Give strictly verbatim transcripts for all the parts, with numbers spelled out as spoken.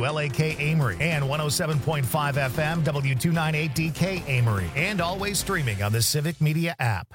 W L A K Amory and one oh seven point five F M W two ninety-eight D K Amory, and always streaming on the Civic Media app.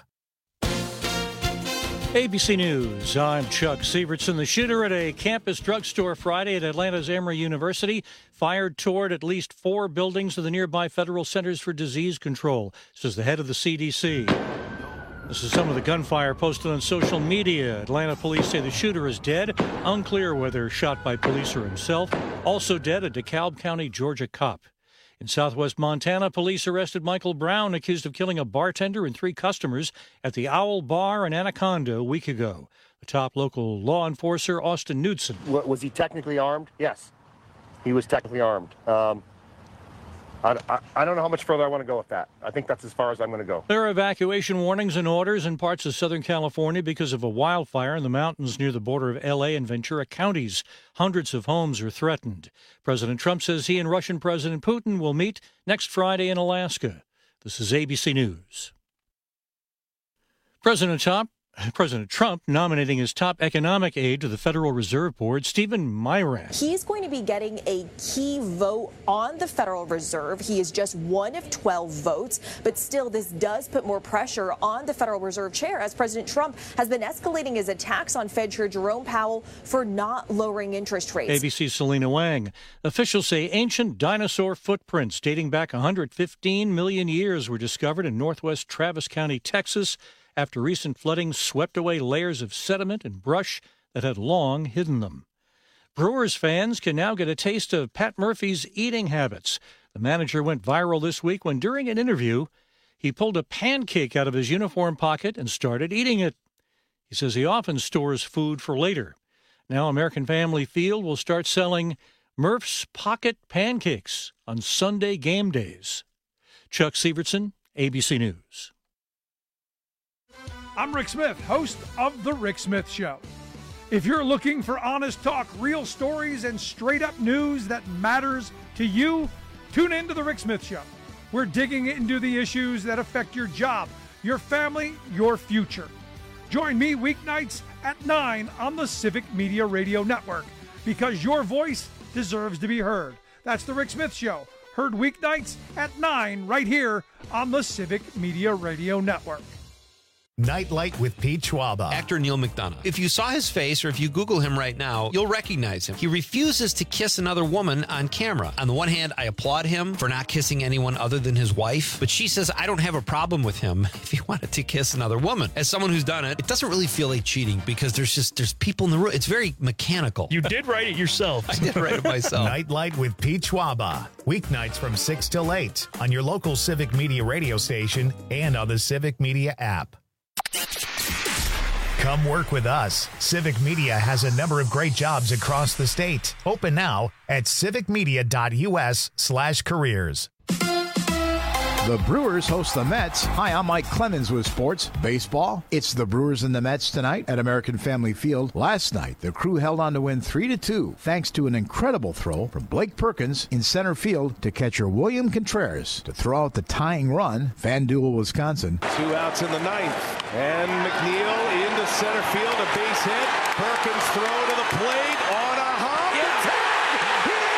A B C News, I'm Chuck Sievertson. The shooter at a campus drugstore Friday at Atlanta's Emory University fired toward at least four buildings of the nearby Federal Centers for Disease Control, says the head of the C D C. This is some of the gunfire posted on social media. Atlanta police say the shooter is dead. Unclear whether shot by police or himself. Also dead, a DeKalb County, Georgia cop. In southwest Montana, police arrested Michael Brown, accused of killing a bartender and three customers at the Owl Bar in Anaconda a week ago. The top local law enforcer, Austin Knudsen. Was he technically armed? Yes, he was technically armed. Um, I, I, I don't know how much further I want to go with that. I think that's as far as I'm going to go. There are evacuation warnings and orders in parts of Southern California because of a wildfire in the mountains near the border of L A and Ventura counties. Hundreds of homes are threatened. President Trump says he and Russian President Putin will meet next Friday in Alaska. This is A B C News. President Trump President Trump nominating his top economic aide to the Federal Reserve Board, Stephen Miran. He's going to be getting a key vote on the Federal Reserve. He is just one of twelve votes, but still this does put more pressure on the Federal Reserve chair as President Trump has been escalating his attacks on Fed Chair Jerome Powell for not lowering interest rates. A B C's Selena Wang. Officials say ancient dinosaur footprints dating back one hundred fifteen million years were discovered in northwest Travis County, Texas, after recent flooding swept away layers of sediment and brush that had long hidden them. Brewers fans can now get a taste of Pat Murphy's eating habits. The manager went viral this week when, during an interview, he pulled a pancake out of his uniform pocket and started eating it. He says he often stores food for later. Now American Family Field will start selling Murph's Pocket Pancakes on Sunday game days. Chuck Sievertson, A B C News. I'm Rick Smith, host of The Rick Smith Show. If you're looking for honest talk, real stories, and straight-up news that matters to you, tune in to The Rick Smith Show. We're digging into the issues that affect your job, your family, your future. Join me weeknights at nine on the Civic Media Radio Network, because your voice deserves to be heard. That's The Rick Smith Show, heard weeknights at nine right here on the Civic Media Radio Network. Nightlight with Pete Schwaba. Actor Neil McDonough. If you saw his face or if you Google him right now, you'll recognize him. He refuses to kiss another woman on camera. On the one hand, I applaud him for not kissing anyone other than his wife, but she says I don't have a problem with him if he wanted to kiss another woman. As someone who's done it, it doesn't really feel like cheating because there's just there's people in the room. It's very mechanical. You did write it yourself. I did write it myself. Nightlight with Pete Schwaba. Weeknights from six till eight on your local Civic Media radio station and on the Civic Media app. Come work with us. Civic Media has a number of great jobs across the state. Open now at civicmedia.us slash careers. The Brewers host the Mets. Hi, I'm Mike Clemens with sports. Baseball. It's the Brewers and the Mets tonight at American Family Field. Last night, the Crew held on to win three to two thanks to an incredible throw from Blake Perkins in center field to catcher William Contreras to throw out the tying run. FanDuel, Wisconsin. Two outs in the ninth. And McNeil into center field. A base hit. Perkins throw to the plate on a hop. It's hit! He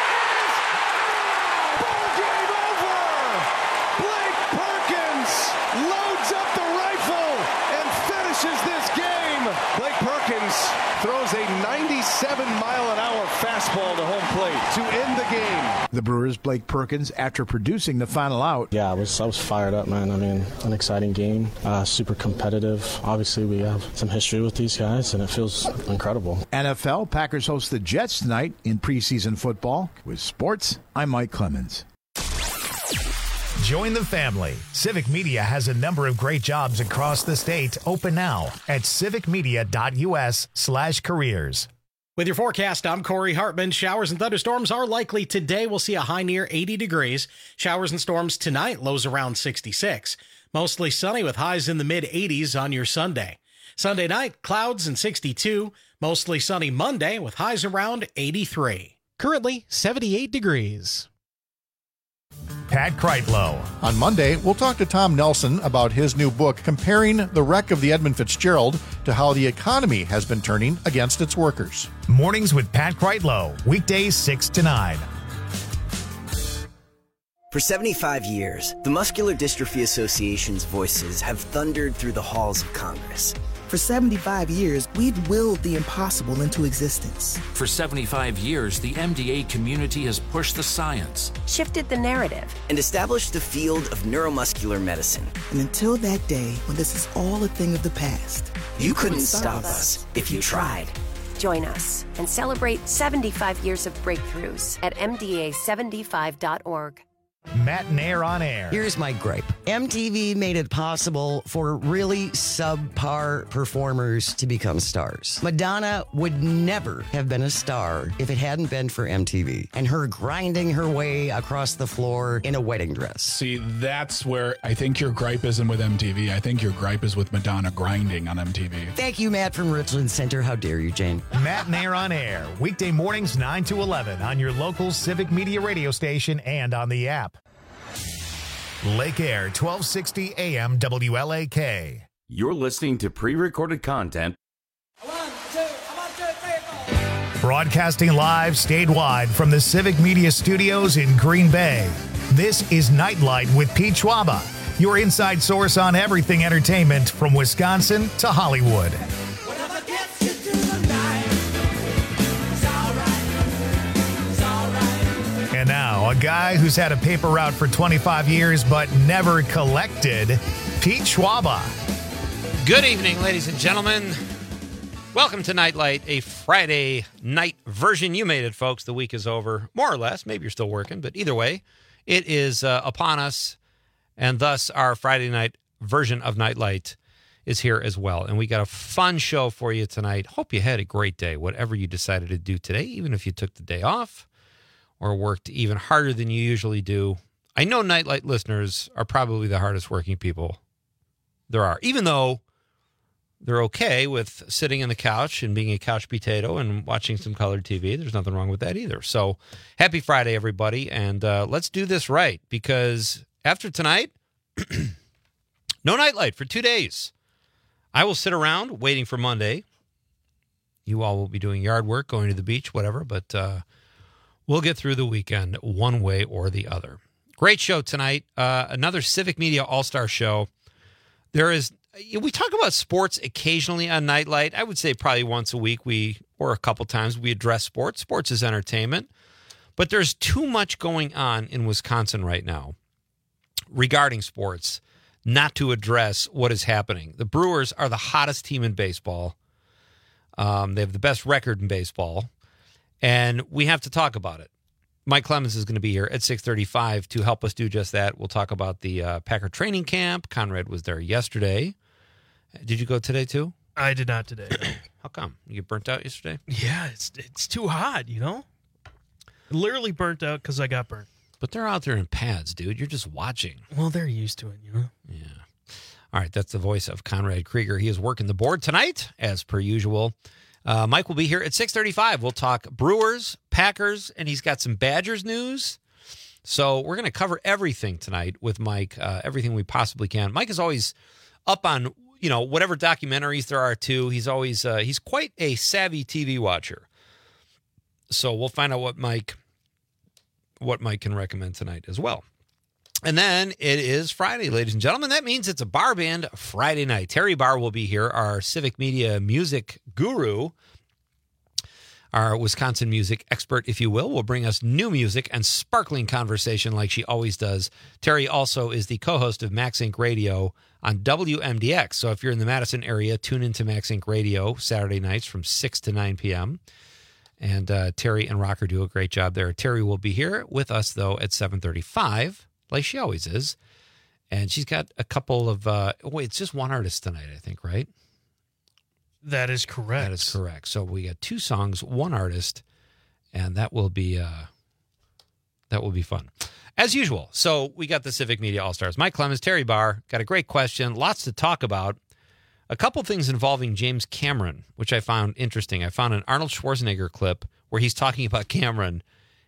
loads up the rifle and finishes this game. Blake Perkins throws a ninety-seven mile an hour fastball to home plate to end the game. The Brewers, Blake Perkins, after producing the final out. Yeah, I was I was fired up, man. I mean, an exciting game, uh, super competitive. Obviously, we have some history with these guys, and it feels incredible. N F L, Packers host the Jets tonight in preseason football. With sports, I'm Mike Clemens. Join the family. Civic Media has a number of great jobs across the state. Open now at civicmedia.us slash careers. With your forecast, I'm Corey Hartman. Showers and thunderstorms are likely today. We'll see a high near eighty degrees. Showers and storms tonight, lows around sixty-six. Mostly sunny with highs in the mid-eighties on your Sunday. Sunday night, clouds and sixty-two. Mostly sunny Monday with highs around eighty-three. Currently, seventy-eight degrees. Pat Kreitlow. On Monday, we'll talk to Tom Nelson about his new book comparing the wreck of the Edmund Fitzgerald to how the economy has been turning against its workers. Mornings with Pat Kreitlow, weekdays six to nine. For seventy-five years, the Muscular Dystrophy Association's voices have thundered through the halls of Congress. For seventy-five years, we've willed the impossible into existence. For seventy-five years, the M D A community has pushed the science, shifted the narrative, and established the field of neuromuscular medicine. And until that day when this is all a thing of the past, you, you couldn't, couldn't stop us if you tried. Join us and celebrate seventy-five years of breakthroughs at M D A seventy-five dot org. Matt Nair on air. Here's my gripe. M T V made it possible for really subpar performers to become stars. Madonna would never have been a star if it hadn't been for M T V and her grinding her way across the floor in a wedding dress. See, that's where I think your gripe isn't with M T V. I think your gripe is with Madonna grinding on M T V. Thank you, Matt from Richland Center. How dare you, Jane? Matt Nair on air. Weekday mornings nine to eleven on your local Civic Media radio station and on the app. Lake Air, twelve sixty A M W L A K. You're listening to pre-recorded content. One, two, one, two, three, four. Broadcasting live statewide from the Civic Media Studios in Green Bay. This is Nightlight with Pete Schwaba, your inside source on everything entertainment from Wisconsin to Hollywood. And now, a guy who's had a paper route for twenty-five years but never collected, Pete Schwaba. Good evening, ladies and gentlemen. Welcome to Nightlight, a Friday night version. You made it, folks. The week is over, more or less. Maybe you're still working, but either way, it is uh, upon us, and thus our Friday night version of Nightlight is here as well. And we got a fun show for you tonight. Hope you had a great day, whatever you decided to do today, even if you took the day off or worked even harder than you usually do. I know Nightlight listeners are probably the hardest working people there are, even though they're okay with sitting on the couch and being a couch potato and watching some colored T V. There's nothing wrong with that either. So happy Friday, everybody, and uh, let's do this right, because after tonight, no Nightlight for two days. I will sit around waiting for Monday. You all will be doing yard work, going to the beach, whatever, but uh, we'll get through the weekend one way or the other. Great show tonight. Uh, another Civic Media All-Star show. There is, we talk about sports occasionally on Nightlight. I would say probably once a week we, or a couple times, we address sports. Sports is entertainment. But there's too much going on in Wisconsin right now regarding sports not to address what is happening. The Brewers are the hottest team in baseball. Um, they have the best record in baseball. And we have to talk about it. Mike Clemens is going to be here at six thirty-five to help us do just that. We'll talk about the uh, Packer training camp. Conrad was there yesterday. Did you go today too? I did not today. No. How come? You get burnt out yesterday? Yeah, it's it's too hot, you know? Literally burnt out because I got burnt. But they're out there in pads, dude. You're just watching. Well, they're used to it, you know? Yeah. All right, that's the voice of Conrad Krieger. He is working the board tonight, as per usual. Uh, Mike will be here at six thirty-five. We'll talk Brewers, Packers, and he's got some Badgers news. So we're going to cover everything tonight with Mike, uh, everything we possibly can. Mike is always up on, you know, whatever documentaries there are, too. He's always, uh, he's quite a savvy T V watcher. So we'll find out what Mike, what Mike can recommend tonight as well. And then it is Friday, ladies and gentlemen. That means it's a bar band Friday night. Terry Barr will be here, our Civic Media music guru, our Wisconsin music expert, if you will, will bring us new music and sparkling conversation like she always does. Terry also is the co-host of Max Inc Radio on W M D X. So if you're in the Madison area, tune into Max Inc Radio Saturday nights from six to nine p.m. And uh, Terry and Rocker do a great job there. Terry will be here with us, though, at seven thirty-five. Like she always is. And she's got a couple of, uh, wait, it's just one artist tonight, I think, right? That is correct. That is correct. So we got two songs, one artist, and that will be, uh, that will be fun. As usual. So we got the Civic Media All-Stars. Mike Clemens, Terry Barr, got a great question. Lots to talk about. A couple things involving James Cameron, which I found interesting. I found an Arnold Schwarzenegger clip where he's talking about Cameron,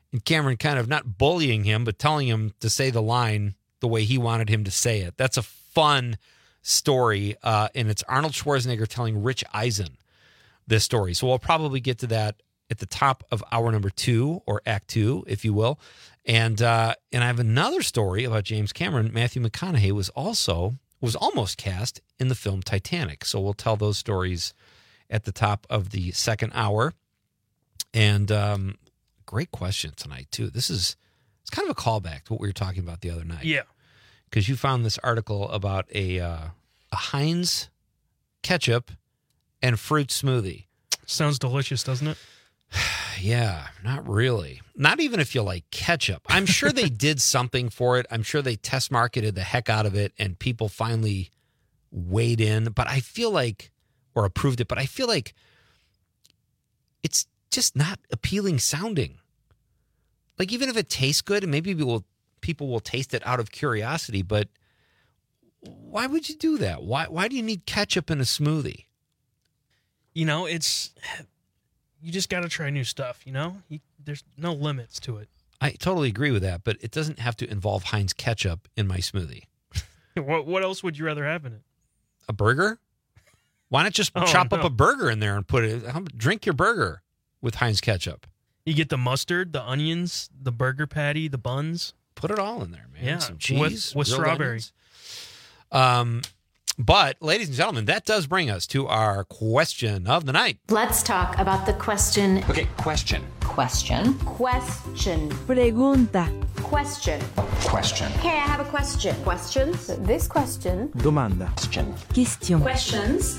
And Cameron kind of not bullying him, but telling him to say the line the way he wanted him to say it. That's a fun story, uh, and it's Arnold Schwarzenegger telling Rich Eisen this story. So we'll probably get to that at the top of hour number two, or act two, if you will. And uh, and I have another story about James Cameron. Matthew McConaughey was also, was almost cast in the film Titanic. So we'll tell those stories at the top of the second hour. And um, great question tonight, too. This is, it's kind of a callback to what we were talking about the other night. Yeah. Because you found this article about a, uh, a Heinz ketchup and fruit smoothie. Sounds delicious, doesn't it? Yeah, not really. Not even if you like ketchup. I'm sure they did something for it. I'm sure they test marketed the heck out of it and people finally weighed in. But I feel like, or approved it, but I feel like it's just not appealing sounding. Like, even if it tastes good, and maybe people, people will taste it out of curiosity, but why would you do that? Why, why do you need ketchup in a smoothie? You know, it's... You just got to try new stuff, you know? You, there's no limits to it. I totally agree with that, but it doesn't have to involve Heinz ketchup in my smoothie. what What else would you rather have in it? A burger? Why not just Oh, chop no. up a burger in there and put it, drink your burger with Heinz ketchup. You get the mustard, the onions, the burger patty, the buns. Put it all in there, man. Yeah, Some cheese. with, with grilled strawberry. onions. Um, but, ladies and gentlemen, that does bring us to our question of the night. Let's talk about the question. Okay, question. Question. Question. Pregunta. Question. Question. Okay, I have a question. Questions? This question. Domanda. Question. Question. Questions.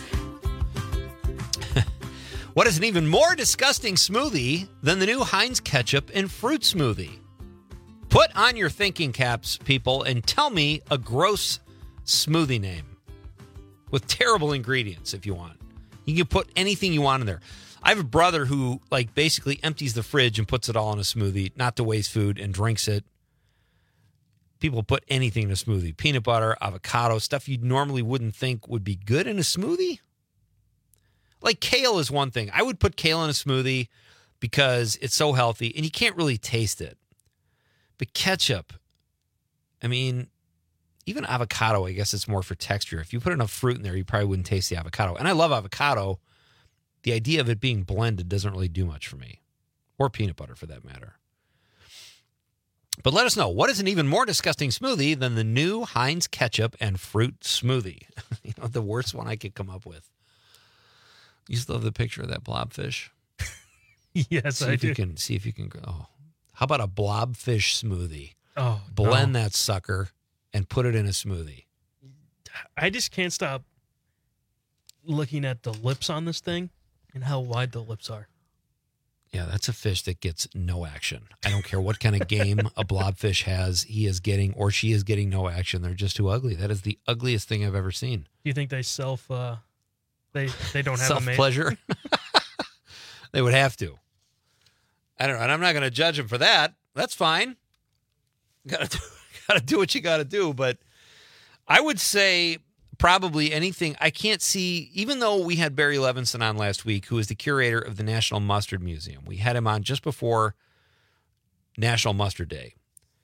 What is an even more disgusting smoothie than the new Heinz ketchup and fruit smoothie? Put on your thinking caps, people, and tell me a gross smoothie name with terrible ingredients if you want. You can put anything you want in there. I have a brother who, like, basically empties the fridge and puts it all in a smoothie, not to waste food, and drinks it. People put anything in a smoothie. Peanut butter, avocado, stuff you normally wouldn't think would be good in a smoothie. Like, kale is one thing. I would put kale in a smoothie because it's so healthy, and you can't really taste it. But ketchup, I mean, even avocado, I guess it's more for texture. If you put enough fruit in there, you probably wouldn't taste the avocado. And I love avocado. The idea of it being blended doesn't really do much for me. Or peanut butter, for that matter. But let us know, what is an even more disgusting smoothie than the new Heinz ketchup and fruit smoothie? You know, the worst one I could come up with. You still have the picture of that blobfish? Yes, see I if do. You can, see if you can. Oh, how about a blobfish smoothie? Oh, Blend no. that sucker and put it in a smoothie. I just can't stop looking at the lips on this thing and how wide the lips are. Yeah, that's a fish that gets no action. I don't care what kind of game a blobfish has, he is getting, or she is getting no action. They're just too ugly. That is the ugliest thing I've ever seen. Do you think they self, uh, they, they don't have a mate? Self-pleasure? They would have to. I don't know, and I'm not going to judge them for that. That's fine. Got to do, got to do what you got to do, but I would say probably anything. I can't see, even though we had Barry Levinson on last week, who is the curator of the National Mustard Museum. We had him on just before National Mustard Day.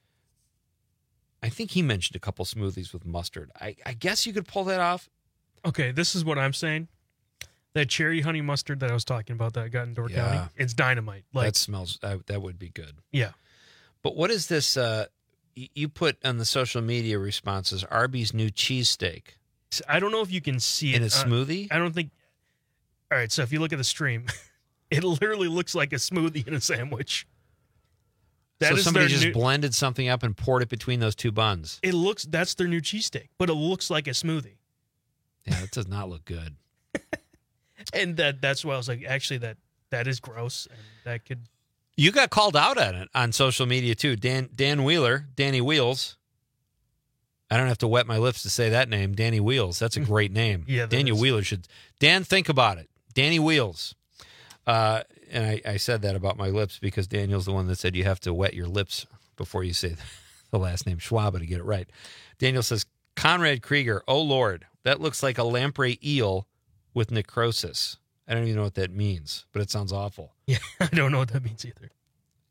I think he mentioned a couple smoothies with mustard. I, I guess you could pull that off. Okay, this is what I'm saying. That cherry honey mustard that I was talking about that I got in Door Yeah. County, it's dynamite. Like, that smells, uh, that would be good. yeah. But what is this? Uh, y- you put on the social media responses, Arby's new cheesesteak. I don't know if you can see In it. a Uh, smoothie? I don't think. All right, so if you look at the stream, it literally looks like a smoothie in a sandwich. That so is somebody their just new- blended something up and poured it between those two buns. It looks, that's their new cheesesteak, but it looks like a smoothie. Yeah, that does not look good. And that that's why I was like, actually, that that is gross, and that could. You got called out on it on social media too. Dan Dan Wheeler, Danny Wheels. I don't have to wet my lips to say that name, Danny Wheels. That's a great name. Yeah, that Daniel is. Wheeler should. Dan, think about it. Danny Wheels. Uh, and I, I said that about my lips because Daniel's the one that said you have to wet your lips before you say the last name Schwaba to get it right. Daniel says, Conrad Krieger, oh Lord, that looks like a lamprey eel with necrosis. I don't even know what that means, but it sounds awful. Yeah, I don't know what that means either.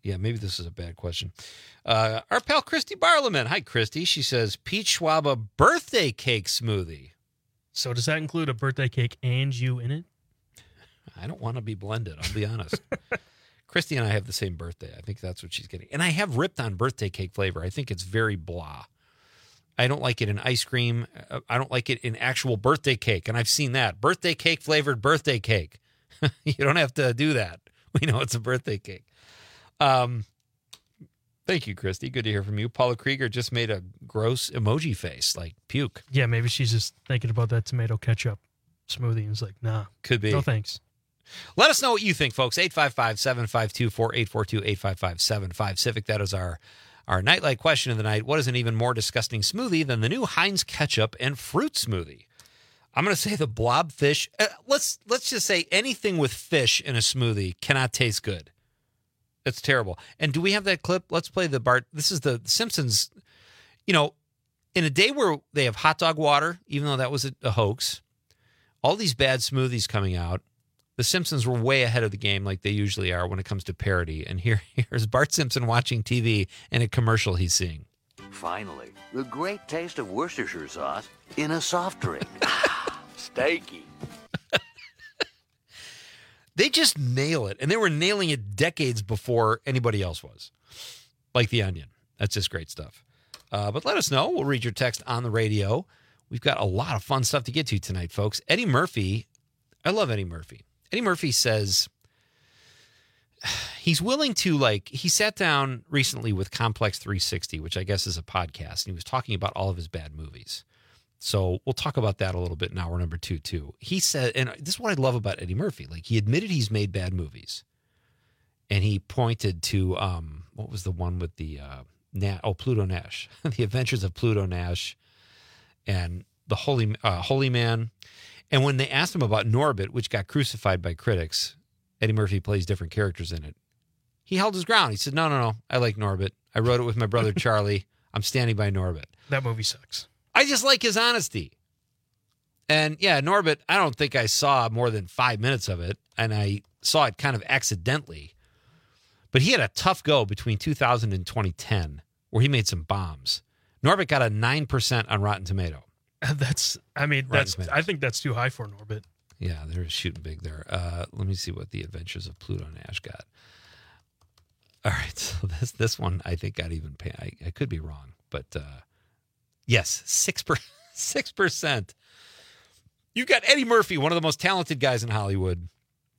Yeah, maybe this is a bad question. Uh, our pal Christy Barleman. Hi, Christy. She says, Peach Schwaba birthday cake smoothie. So does that include a birthday cake and you in it? I don't want to be blended, I'll be honest. Christy and I have the same birthday. I think that's what she's getting. And I have ripped on birthday cake flavor. I think it's very blah. I don't like it in ice cream. I don't like it in actual birthday cake. And I've seen that. Birthday cake flavored birthday cake. You don't have to do that. We know it's a birthday cake. Um, thank you, Christy. Good to hear from you. Paula Krieger just made a gross emoji face, like puke. Yeah, maybe she's just thinking about that tomato ketchup smoothie and is like, nah. Could be. No thanks. Let us know what you think, folks. eight five five, seven five two, four eight four two, eight five five, seven five Civic. That is our, our nightlight question of the night. What is an even more disgusting smoothie than the new Heinz ketchup and fruit smoothie? I'm going to say the blobfish. Uh, let's let's just say anything with fish in a smoothie cannot taste good. It's terrible. And do we have that clip? Let's play the Bart. This is the Simpsons. You know, in a day where they have hot dog water, even though that was a, a hoax, all these bad smoothies coming out, the Simpsons were way ahead of the game like they usually are when it comes to parody. And here, here's Bart Simpson watching T V and a commercial he's seeing. Finally, the great taste of Worcestershire sauce in a soft drink. Steaky. They just nail it. And they were nailing it decades before anybody else was. Like The Onion. That's just great stuff. Uh, but let us know. We'll read your text on the radio. We've got a lot of fun stuff to get to tonight, folks. Eddie Murphy. I love Eddie Murphy. Eddie Murphy says he's willing to, like, he sat down recently with Complex three sixty, which I guess is a podcast, and he was talking about all of his bad movies. So we'll talk about that a little bit in hour number two, too. He said, and this is what I love about Eddie Murphy. Like, he admitted he's made bad movies. And he pointed to, um, what was the one with the, uh, Na- oh, Pluto Nash. The Adventures of Pluto Nash and the Holy, uh, Holy Man. And when they asked him about Norbit, which got crucified by critics, Eddie Murphy plays different characters in it. He held his ground. He said, no, no, no, I like Norbit. I wrote it with my brother Charlie. I'm standing by Norbit. That movie sucks. I just like his honesty. And yeah, Norbit, I don't think I saw more than five minutes of it, and I saw it kind of accidentally. But he had a tough go between two thousand and twenty ten, where he made some bombs. Norbit got a nine percent on Rotten Tomato. That's, I mean, Rotten that's, Tomatoes. I think that's too high for Norbit. Yeah, they're shooting big there. Uh, let me see what the Adventures of Pluto Nash got. All right, so this this one I think got even pay. I, I could be wrong, but uh, yes, six per six percent. You've got Eddie Murphy, one of the most talented guys in Hollywood.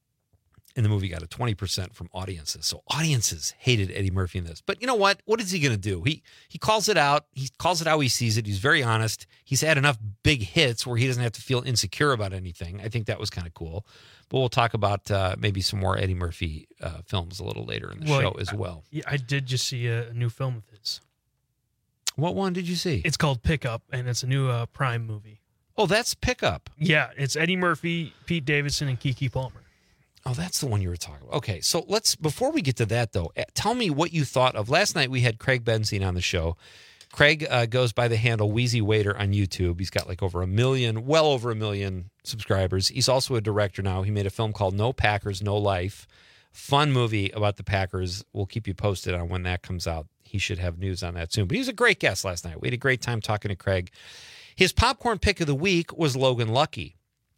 And the movie got a twenty percent from audiences. So audiences hated Eddie Murphy in this. But you know what? What is he going to do? He he calls it out. He calls it how he sees it. He's very honest. He's had enough big hits where he doesn't have to feel insecure about anything. I think that was kind of cool. But we'll talk about uh, maybe some more Eddie Murphy uh, films a little later in the Well, show as well. I, I did just see a, a new film of his. What one did you see? It's called Pickup, and it's a new uh, Prime movie. Oh, that's Pickup. Yeah, it's Eddie Murphy, Pete Davidson, and Keke Palmer. Oh, that's the one you were talking about. Okay, so let's, before we get to that, though, tell me what you thought of. Last night we had Craig Benzine on the show. Craig uh, goes by the handle Wheezy Waiter on YouTube. He's got like over a million, well over a million subscribers. He's also a director now. He made a film called No Packers, No Life. Fun movie about the Packers. We'll keep you posted on when that comes out. He should have news on that soon. But he was a great guest last night. We had a great time talking to Craig. His popcorn pick of the week was Logan Lucky.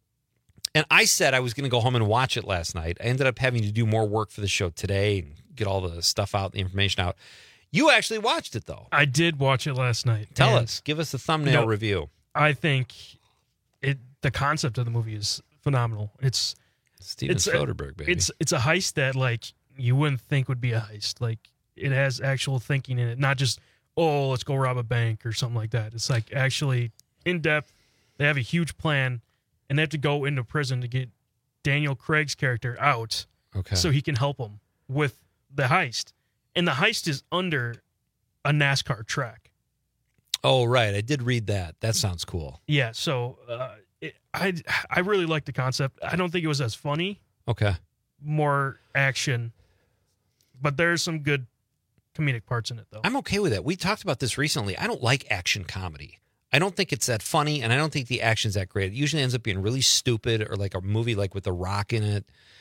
And I said I was going to go home and watch it last night. I ended up having to do more work for the show today and get all the stuff out, the information out. You actually watched it, though. I did watch it last night. Tell and, us. Give us the thumbnail you know, review. I think it. the concept of the movie is phenomenal. It's Steven it's Soderbergh, a, baby. It's, it's a heist that, like, you wouldn't think would be a heist. Like, it has actual thinking in it. Not just, oh, let's go rob a bank or something like that. It's, like, actually in-depth. They have a huge plan. And they have to go into prison to get Daniel Craig's character out, okay, so he can help them with the heist. And the heist is under a NASCAR track. Oh, right. I did read that. That sounds cool. Yeah, so uh, it, I I really like the concept. I don't think it was as funny. Okay. More action. But there's some good comedic parts in it, though. I'm okay with that. We talked about this recently. I don't like action comedy. I don't think it's that funny, and I don't think the action's that great. It usually ends up being really stupid, or like a movie like with The Rock in it.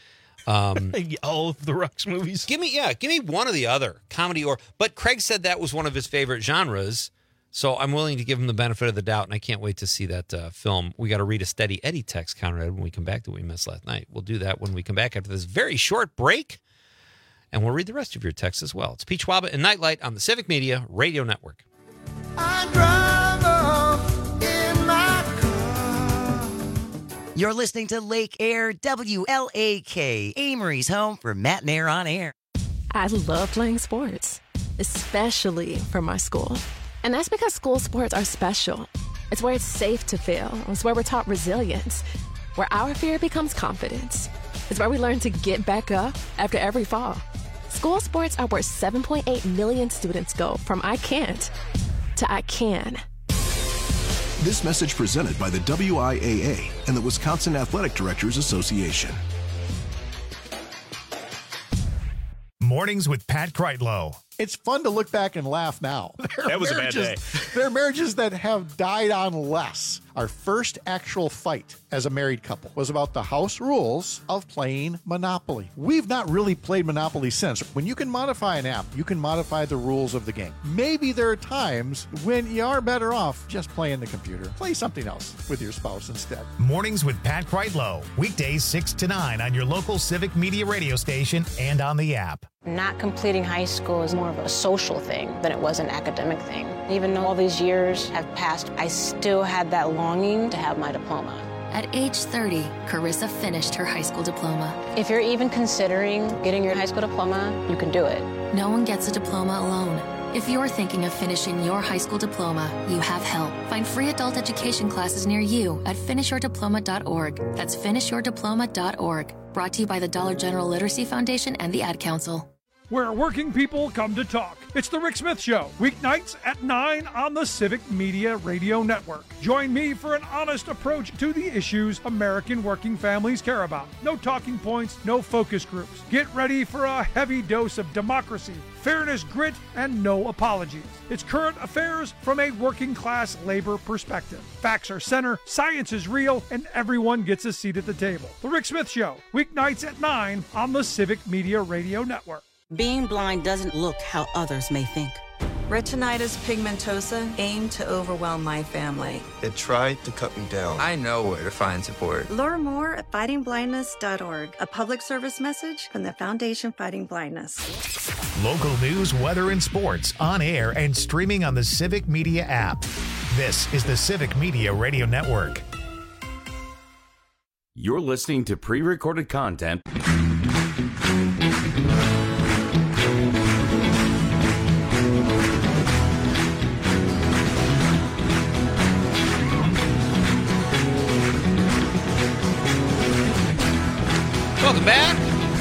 Um, All of the Rock's movies. Give me, yeah, give me one or the other, comedy or. But Craig said that was one of his favorite genres, so I'm willing to give him the benefit of the doubt, and I can't wait to see that uh, film. We got to read a Steady Eddie text, Conrad, when we come back that we missed last night. We'll do that when we come back after this very short break, and we'll read the rest of your texts as well. It's Pete Schwaba and Nightlight on the Civic Media Radio Network. I drive off in my car. You're listening to Lake Air W L A K, Amory's home for Matt and Air on Air. I love playing sports, especially for my school. And that's because school sports are special. It's where it's safe to fail. It's where we're taught resilience, where our fear becomes confidence. It's where we learn to get back up after every fall. School sports are where seven point eight million students go from I can't to I can. This message presented by the W I A A and the Wisconsin Athletic Directors Association. Mornings with Pat Kreitlow. It's fun to look back and laugh now. There That was a bad day. There are marriages that have died on less. Our first actual fight as a married couple was about the house rules of playing Monopoly. We've not really played Monopoly since. When you can modify an app, you can modify the rules of the game. Maybe there are times when you are better off just playing the computer. Play something else with your spouse instead. Mornings with Pat Kreitlow. Weekdays six to nine on your local Civic Media radio station and on the app. Not completing high school is more of a social thing than it was an academic thing. Even though all these years have passed, I still had that longing to have my diploma. At age thirty, Carissa finished her high school diploma. If you're even considering getting your high school diploma, you can do it. No one gets a diploma alone. If you're thinking of finishing your high school diploma, you have help. Find free adult education classes near you at finish your diploma dot org. That's finish your diploma dot org. Brought to you by the Dollar General Literacy Foundation and the Ad Council. Where working people come to talk. It's the Rick Smith Show, weeknights at nine on the Civic Media Radio Network. Join me for an honest approach to the issues American working families care about. No talking points, no focus groups. Get ready for a heavy dose of democracy, fairness, grit, and no apologies. It's current affairs from a working class labor perspective. Facts are center, science is real, and everyone gets a seat at the table. The Rick Smith Show, weeknights at nine on the Civic Media Radio Network. Being blind doesn't look how others may think. Retinitis pigmentosa aimed to overwhelm my family. It tried to cut me down. I know where to find support. Learn more at fighting blindness dot org, a public service message from the Foundation Fighting Blindness. Local news, weather, and sports on air and streaming on the Civic Media app. This is the Civic Media Radio Network. You're listening to pre-recorded content. Welcome back.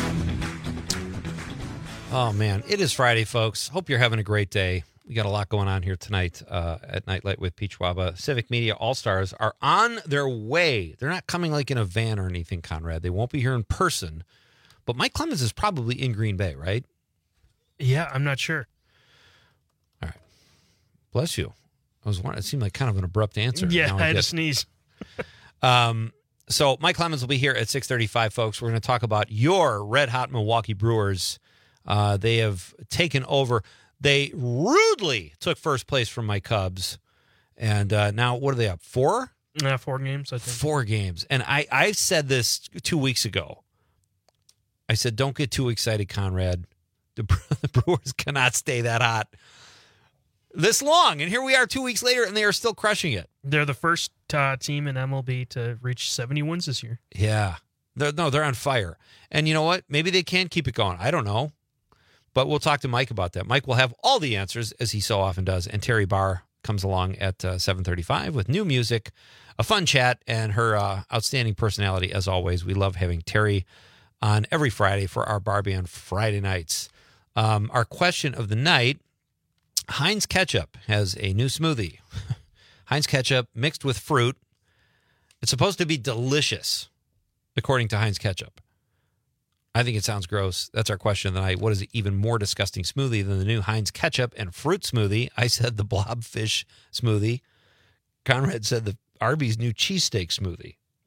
Oh, man. It is Friday, folks. Hope you're having a great day. We got a lot going on here tonight uh, at Nightlight with Pete Schwaba. Civic Media All-Stars are on their way. They're not coming like in a van or anything, Conrad. They won't be here in person. But Mike Clemens is probably in Green Bay, right? Yeah, I'm not sure. All right. Bless you. I was wondering, it seemed like kind of an abrupt answer. Yeah, Now I had get- to sneeze. um, so Mike Clemens will be here at six thirty-five, folks. We're going to talk about your red-hot Milwaukee Brewers. Uh, they have taken over. They rudely took first place from my Cubs. And uh, now, what are they up? Four? Uh, four games, I think. Four games. And I, I said this two weeks ago. I said, don't get too excited, Conrad. The, the Brewers cannot stay that hot this long. And here we are two weeks later, and they are still crushing it. They're the first uh, team in M L B to reach seventy wins this year. Yeah. They're, no, they're on fire. And you know what? Maybe they can keep it going. I don't know. But we'll talk to Mike about that. Mike will have all the answers, as he so often does. And Terry Barr comes along at uh, seven thirty-five with new music, a fun chat, and her uh, outstanding personality, as always. We love having Terry on every Friday for our Barbie on Friday nights. Um, our question of the night, Heinz Ketchup has a new smoothie. Heinz Ketchup mixed with fruit. It's supposed to be delicious, according to Heinz Ketchup. I think it sounds gross. That's our question of the night. What is an even more disgusting smoothie than the new Heinz Ketchup and fruit smoothie? I said the blobfish smoothie. Conrad said the Arby's new cheesesteak smoothie.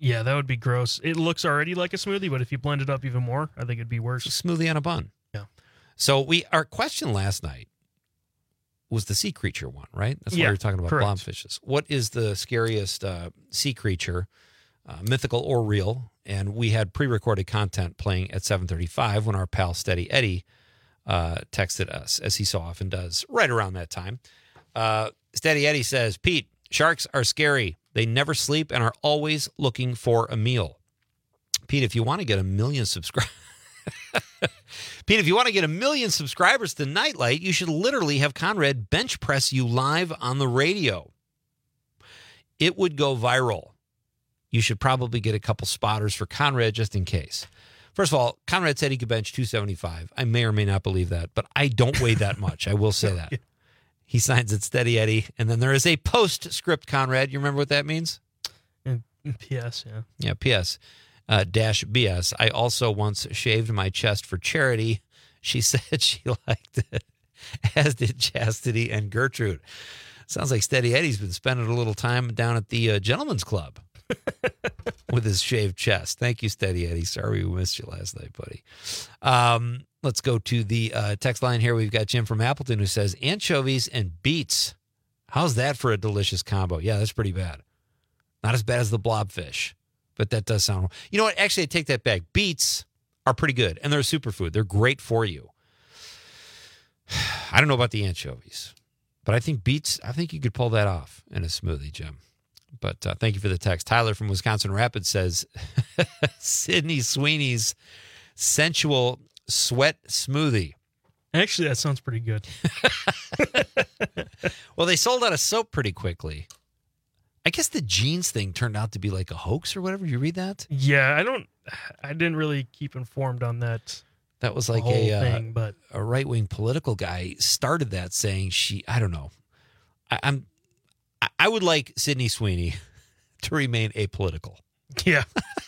Yeah, that would be gross. It looks already like a smoothie, but if you blend it up even more, I think it'd be worse. It's a smoothie on a bun. Yeah. So we our question last night was the sea creature one, right? That's Yeah, why we were talking about correct. blobfishes. What is the scariest uh, sea creature, uh, mythical or real? And we had pre-recorded content playing at seven thirty-five when our pal Steady Eddie uh, texted us, as he so often does, right around that time. Uh, Steady Eddie says, Pete, sharks are scary. They never sleep and are always looking for a meal. Pete, if you want to get a million subscribers, Pete, if you want to get a million subscribers to Nightlight, you should literally have Conrad bench press you live on the radio. It would go viral. You should probably get a couple spotters for Conrad just in case. First of all, Conrad said he could bench two seventy-five. I may or may not believe that, but I don't weigh that much. I will say that. He signs it Steady Eddie. And then there is a postscript, Conrad. You remember what that means? And P S, yeah. Yeah, P S Uh, dash B S. I also once shaved my chest for charity. She said she liked it, as did Chastity and Gertrude. Sounds like Steady Eddie's been spending a little time down at the uh, Gentleman's Club with his shaved chest. Thank you, Steady Eddie. Sorry we missed you last night, buddy. Um, let's go to the uh, text line here. We've got Jim from Appleton who says, anchovies and beets. How's that for a delicious combo? Yeah, that's pretty bad. Not as bad as the blobfish. But that does sound... You know what? Actually, I take that back. Beets are pretty good, and they're a superfood. They're great for you. I don't know about the anchovies, but I think beets, I think you could pull that off in a smoothie, Jim. But uh, thank you for the text. Tyler from Wisconsin Rapids says, Sydney Sweeney's sensual sweat smoothie. Actually, that sounds pretty good. Well, they sold out of soap pretty quickly. I guess the jeans thing turned out to be like a hoax or whatever. You read that? Yeah, I don't. I didn't really keep informed on that. That was like whole a thing, uh, but a right wing political guy started that saying she. I don't know. I, I'm. I, I would like Sydney Sweeney to remain apolitical. Yeah,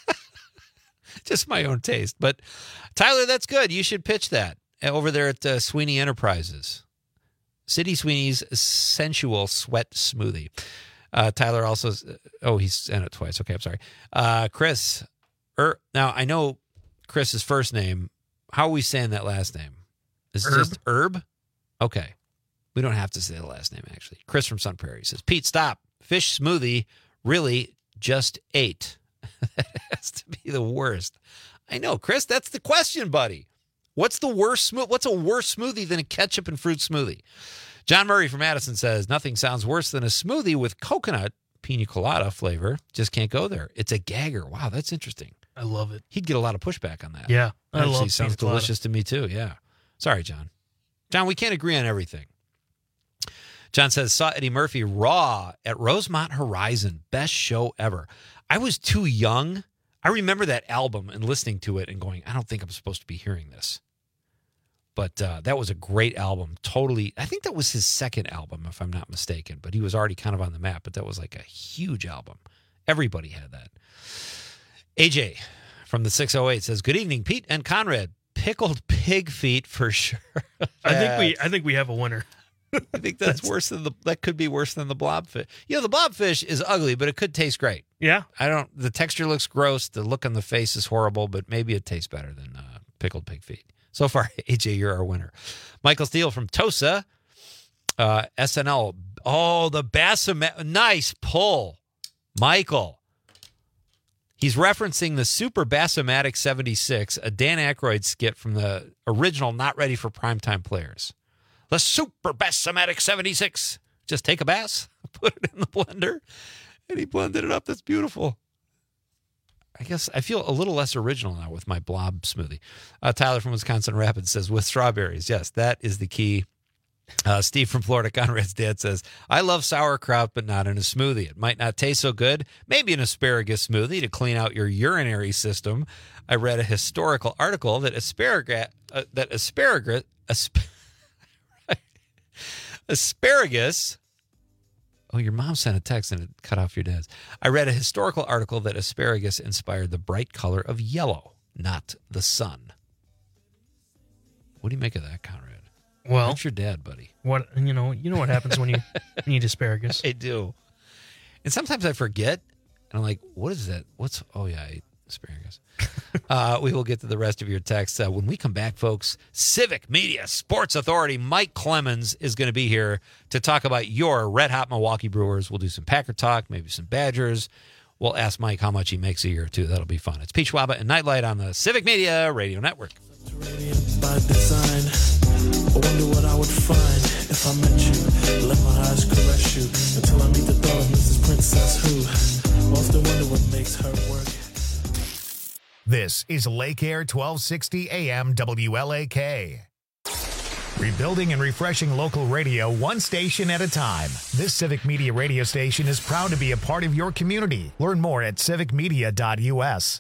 just my own taste. But Tyler, that's good. You should pitch that over there at uh, Sweeney Enterprises. Sydney Sweeney's sensual sweat smoothie. Uh, Tyler also, oh, he's sent it twice. Okay, I'm sorry. Uh, Chris, er, now I know Chris's first name. How are we saying that last name? Is it Herb. just Herb? Okay. We don't have to say the last name, actually. Chris from Sun Prairie says, Pete, stop. Fish smoothie really just ate. That has to be the worst. I know, Chris, that's the question, buddy. What's the worst smoothie? What's a worse smoothie than a ketchup and fruit smoothie? John Murray from Madison says, nothing sounds worse than a smoothie with coconut pina colada flavor. Just can't go there. It's a gagger. Wow, that's interesting. I love it. He'd get a lot of pushback on that. Yeah, I Actually, love sounds pina colada. delicious to me, too. Yeah. Sorry, John. John, we can't agree on everything. John says, saw Eddie Murphy raw at Rosemont Horizon. Best show ever. I was too young. I remember that album and listening to it and going, I don't think I'm supposed to be hearing this. But uh, that was a great album. Totally. I think that was his second album, if I'm not mistaken. But he was already kind of on the map. But that was like a huge album. Everybody had that. A J from the six oh eight says, good evening, Pete and Conrad. Pickled pig feet for sure. I think we I think we have a winner. I think that's, that's worse than the that could be worse than the blobfish. You know, the blobfish is ugly, but it could taste great. Yeah. I don't the texture looks gross, the look on the face is horrible, but maybe it tastes better than uh, pickled pig feet. So far, A J, you're our winner. Michael Steele from Tosa, uh, S N L. Oh, the Bassomatic. Nice pull, Michael. He's referencing the Super Bassomatic seventy-six, a Dan Aykroyd skit from the original Not Ready for Primetime Players. The Super Bassomatic seventy-six. Just take a bass, put it in the blender, and he blended it up. That's beautiful. I guess I feel a little less original now with my blob smoothie. Uh, Tyler from Wisconsin Rapids says, with strawberries. Yes, that is the key. Uh, Steve from Florida, Conrad's dad, says, I love sauerkraut, but not in a smoothie. It might not taste so good. Maybe an asparagus smoothie to clean out your urinary system. I read a historical article that asparagus, uh, that asparagus, asp- asparagus, oh, your mom sent a text and it cut off your dad's. I read a historical article that asparagus inspired the bright color of yellow, not the sun. What do you make of that, Conrad? Well, that's your dad, buddy. What you know, you know what happens when you when you eat asparagus. I do, and sometimes I forget. And I'm like, what is that? What's, oh yeah, I ate asparagus. uh, we will get to the rest of your texts. Uh, when we come back, folks, Civic Media Sports Authority, Mike Clemens is going to be here to talk about your red-hot Milwaukee Brewers. We'll do some Packer talk, maybe some Badgers. We'll ask Mike how much he makes a year, too. That'll be fun. It's Pete Schwaba and Nightlight on the Civic Media Radio Network. By design, I wonder what I would find if I met you. Let my eyes caress you until I meet the thought of Missus Princess who often wonder what makes her work. This is Lake Air twelve sixty A M W L A K. Rebuilding and refreshing local radio one station at a time. This Civic Media radio station is proud to be a part of your community. Learn more at civic media dot U S.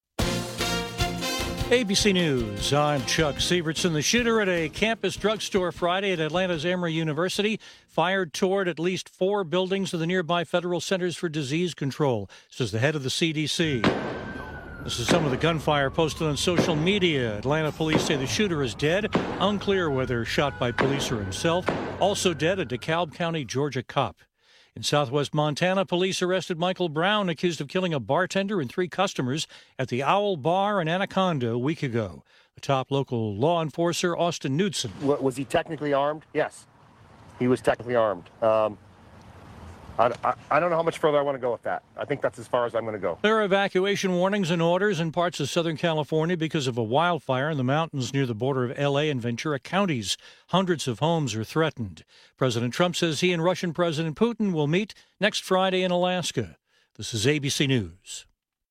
A B C News, I'm Chuck Sievertson. The shooter at a campus drugstore Friday at Atlanta's Emory University fired toward at least four buildings of the nearby Federal Centers for Disease Control, says the head of the C D C. This is some of the gunfire posted on social media. Atlanta police say the shooter is dead. Unclear whether shot by police or himself. Also dead, a DeKalb County, Georgia cop. In southwest Montana, police arrested Michael Brown, accused of killing a bartender and three customers at the Owl Bar in Anaconda a week ago. The top local law enforcer, Austin Knudsen. Was he technically armed? Yes, he was technically armed. Um, I, I, I don't know how much further I want to go with that. I think that's as far as I'm going to go. There are evacuation warnings and orders in parts of Southern California because of a wildfire in the mountains near the border of L A and Ventura counties. Hundreds of homes are threatened. President Trump says he and Russian President Putin will meet next Friday in Alaska. This is A B C News.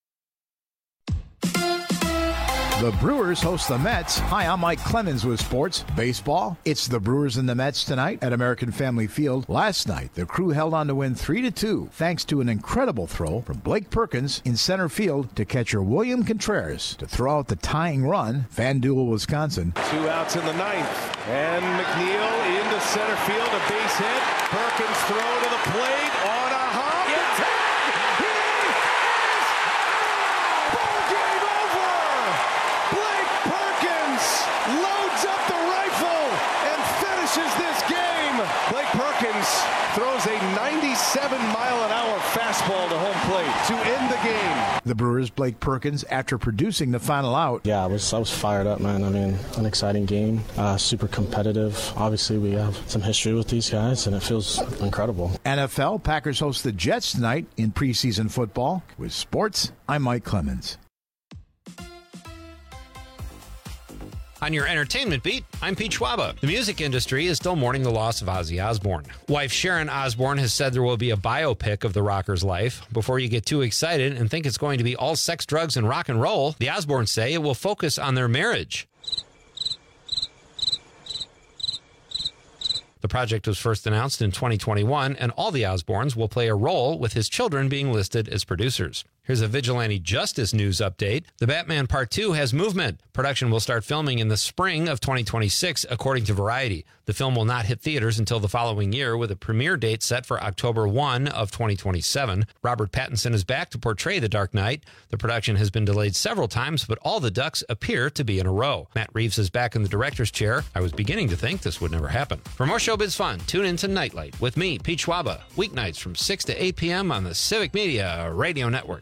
The Brewers host the Mets. Hi, I'm Mike Clemens with sports. Baseball. It's the Brewers and the Mets tonight at American Family Field. Last night, the Crew held on to win three to two thanks to an incredible throw from Blake Perkins in center field to catcher William Contreras to throw out the tying run. FanDuel, Wisconsin. Two outs in the ninth. And McNeil into center field, a base hit. Perkins throw to the plate on a hop. It's hit! He is! Ball game over! Blake Perkins loads up the rifle and finishes this game. Blake Perkins throws a ninety-seven mile an hour fastball to home plate to end the game. The Brewers, Blake Perkins, after producing the final out. Yeah, I was I was fired up, man. I mean, an exciting game, uh, super competitive. Obviously, we have some history with these guys, and it feels incredible. N F L, Packers host the Jets tonight in preseason football. With sports, I'm Mike Clemens. On your entertainment beat, I'm Pete Schwaba. The music industry is still mourning the loss of Ozzy Osbourne. Wife Sharon Osbourne has said there will be a biopic of the rocker's life. Before you get too excited and think it's going to be all sex, drugs, and rock and roll, the Osbournes say it will focus on their marriage. The project was first announced in twenty twenty-one, and all the Osbournes will play a role, with his children being listed as producers. Here's a vigilante justice news update. The Batman Part two has movement. Production will start filming in the spring of twenty twenty-six, according to Variety. The film will not hit theaters until the following year, with a premiere date set for October first of twenty twenty-seven. Robert Pattinson is back to portray the Dark Knight. The production has been delayed several times, but all the ducks appear to be in a row. Matt Reeves is back in the director's chair. I was beginning to think this would never happen. For more showbiz fun, tune in to Nightlight with me, Pete Schwaba, weeknights from six to eight p.m. on the Civic Media Radio Network.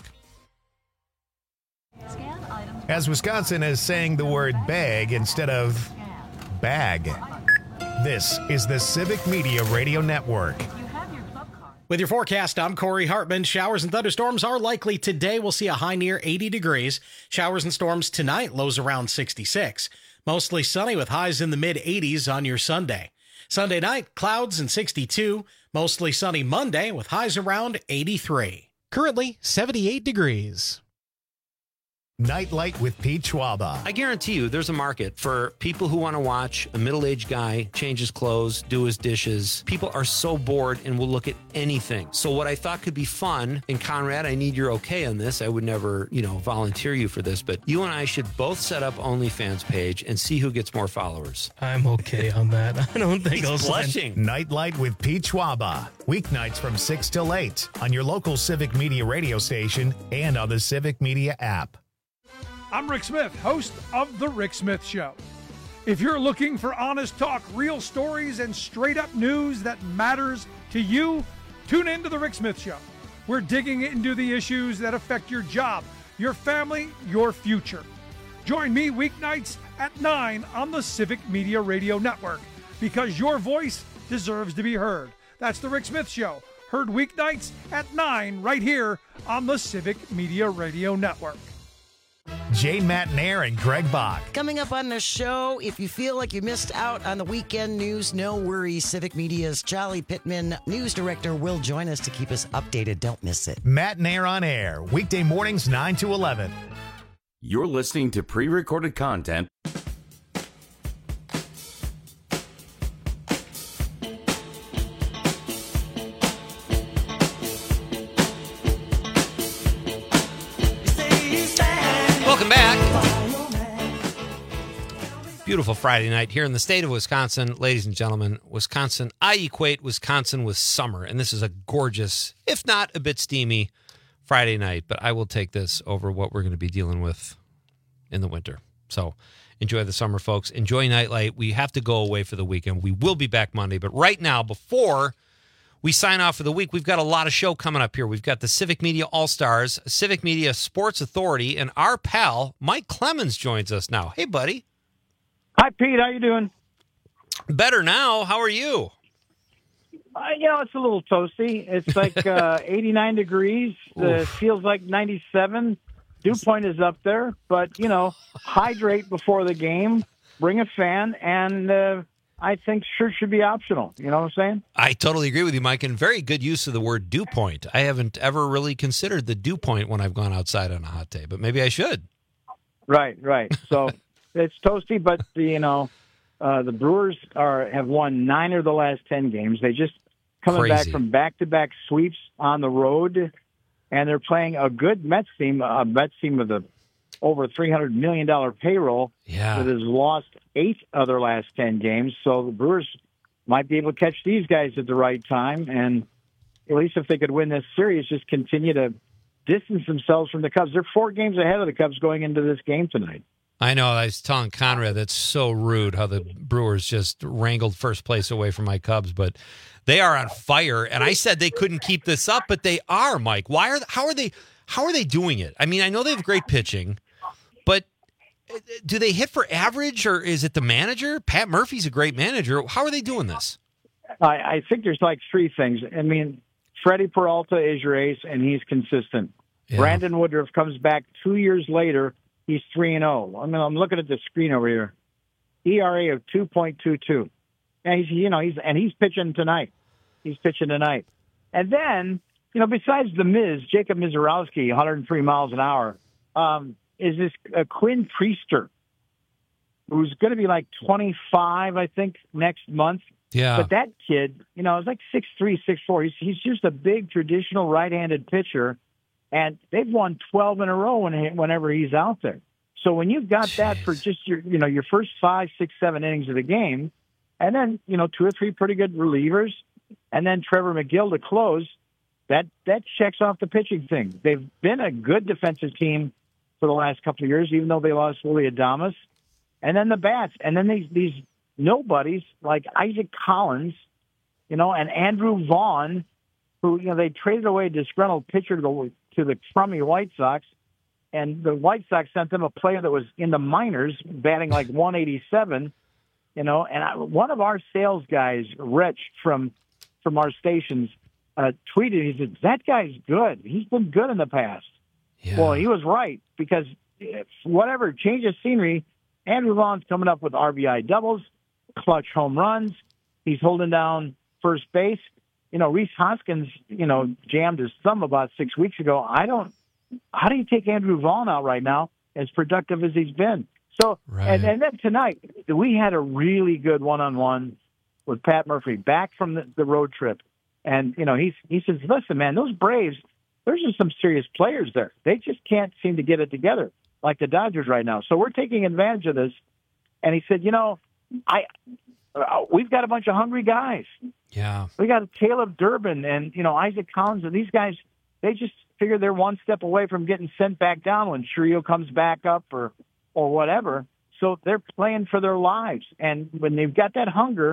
As Wisconsin is saying the word bag instead of bag. This is the Civic Media Radio Network. With your forecast, I'm Corey Hartman. Showers and thunderstorms are likely today. We'll see a high near eighty degrees. Showers and storms tonight, lows around sixty-six. Mostly sunny with highs in the mid-eighties on your Sunday. Sunday night, clouds and sixty-two. Mostly sunny Monday with highs around eighty-three. Currently, seventy-eight degrees. Nightlight with Pete Schwaba. I guarantee you there's a market for people who want to watch a middle-aged guy change his clothes, do his dishes. People are so bored and will look at anything. So what I thought could be fun, and Conrad, I need your okay on this. I would never, you know, volunteer you for this, but you and I should both set up OnlyFans page and see who gets more followers. I'm okay on that. I don't think He's I'll blushing. Sign. Nightlight with Pete Schwaba. Weeknights from six till eight on your local Civic Media radio station and on the Civic Media app. I'm Rick Smith, host of The Rick Smith Show. If you're looking for honest talk, real stories, and straight-up news that matters to you, tune in to The Rick Smith Show. We're digging into the issues that affect your job, your family, your future. Join me weeknights at nine on the Civic Media Radio Network, because your voice deserves to be heard. That's The Rick Smith Show, heard weeknights at nine right here on the Civic Media Radio Network. Jane Matnair and Greg Bach. Coming up on the show, if you feel like you missed out on the weekend news, no worries. Civic Media's Charlie Pittman, news director, will join us to keep us updated. Don't miss it. Matnair on air, weekday mornings nine to eleven. You're listening to pre-recorded content. Welcome back. Beautiful Friday night here in the state of Wisconsin. Ladies and gentlemen, Wisconsin, I equate Wisconsin with summer, and this is a gorgeous, if not a bit steamy, Friday night, but I will take this over what we're going to be dealing with in the winter. So enjoy the summer, folks. Enjoy Nightlight. We have to go away for the weekend. We will be back Monday, but right now, before we sign off for the week, we've got a lot of show coming up here. We've got the Civic Media All-Stars, Civic Media Sports Authority, and our pal, Mike Clemens, joins us now. Hey, buddy. Hi, Pete. How you doing? Better now. How are you? Uh, you know, it's a little toasty. It's like uh, eighty-nine degrees. It feels like ninety-seven. Dew point is up there. But, you know, hydrate before the game. Bring a fan. And uh, I think shirts should be optional. You know what I'm saying? I totally agree with you, Mike, and very good use of the word dew point. I haven't ever really considered the dew point when I've gone outside on a hot day, but maybe I should. Right, right. So it's toasty, but, the, you know, uh, the Brewers are have won nine of the last ten games. They just coming Crazy. back from back-to-back sweeps on the road, and they're playing a good Mets team, a Mets team with a over three hundred million dollars payroll yeah. that has lost eight of their last ten games. So the Brewers might be able to catch these guys at the right time, and at least if they could win this series, just continue to distance themselves from the Cubs. They're four games ahead of the Cubs going into this game tonight. I know. I was telling Conrad that's so rude how the Brewers just wrangled first place away from my Cubs, but they are on fire. And I said they couldn't keep this up, but they are, Mike. Why are? How are they? How are they doing it? I mean, I know they have great pitching, but do they hit for average, or is it the manager? Pat Murphy's a great manager. How are they doing this? I, I think there's like three things. I mean, Freddie Peralta is your ace, and he's consistent. Yeah. Brandon Woodruff comes back two years later. He's three and zero. I mean, I'm looking at the screen over here. E R A of two point two two, and he's you know he's and he's pitching tonight. He's pitching tonight, and then you know besides the Miz, Jacob Mizorowski, one hundred three miles an hour, um, is this uh, Quinn Priester, who's going to be like twenty-five, I think, next month. Yeah. But that kid, you know, is like six three, six four. He's he's just a big traditional right-handed pitcher. And they've won twelve in a row when, whenever he's out there. So when you've got Jeez. that for just your, you know, your first five, six, seven innings of the game, and then, you know, two or three pretty good relievers, and then Trevor McGill to close, that, that checks off the pitching thing. They've been a good defensive team for the last couple of years, even though they lost Willie Adames. And then the bats. And then these, these nobodies like Isaac Collins, you know, and Andrew Vaughn, who, you know, they traded away a disgruntled pitcher to the, to the crummy White Sox, and the White Sox sent them a player that was in the minors, batting like one eighty-seven, you know, and I, one of our sales guys, Rich, from from our stations, uh, tweeted, he said, that guy's good. He's been good in the past. Yeah. Well, he was right, because whatever, change of scenery, Andrew Vaughn's coming up with R B I doubles, clutch home runs. He's holding down first base. You know, Reese Hoskins, you know, jammed his thumb about six weeks ago. I don't, how do you take Andrew Vaughn out right now, as productive as he's been? So, right. and, and then tonight, we had a really good one-on-one with Pat Murphy back from the, the road trip. And, you know, he's, he says, listen, man, those Braves, there's just some serious players there. They just can't seem to get it together like the Dodgers right now. So we're taking advantage of this. And he said, you know, I, uh, we've got a bunch of hungry guys. Yeah. We got Caleb Durbin and, you know, Isaac Collins, and these guys, they just figure they're one step away from getting sent back down when Trio comes back up or, or whatever. So they're playing for their lives. And when they've got that hunger,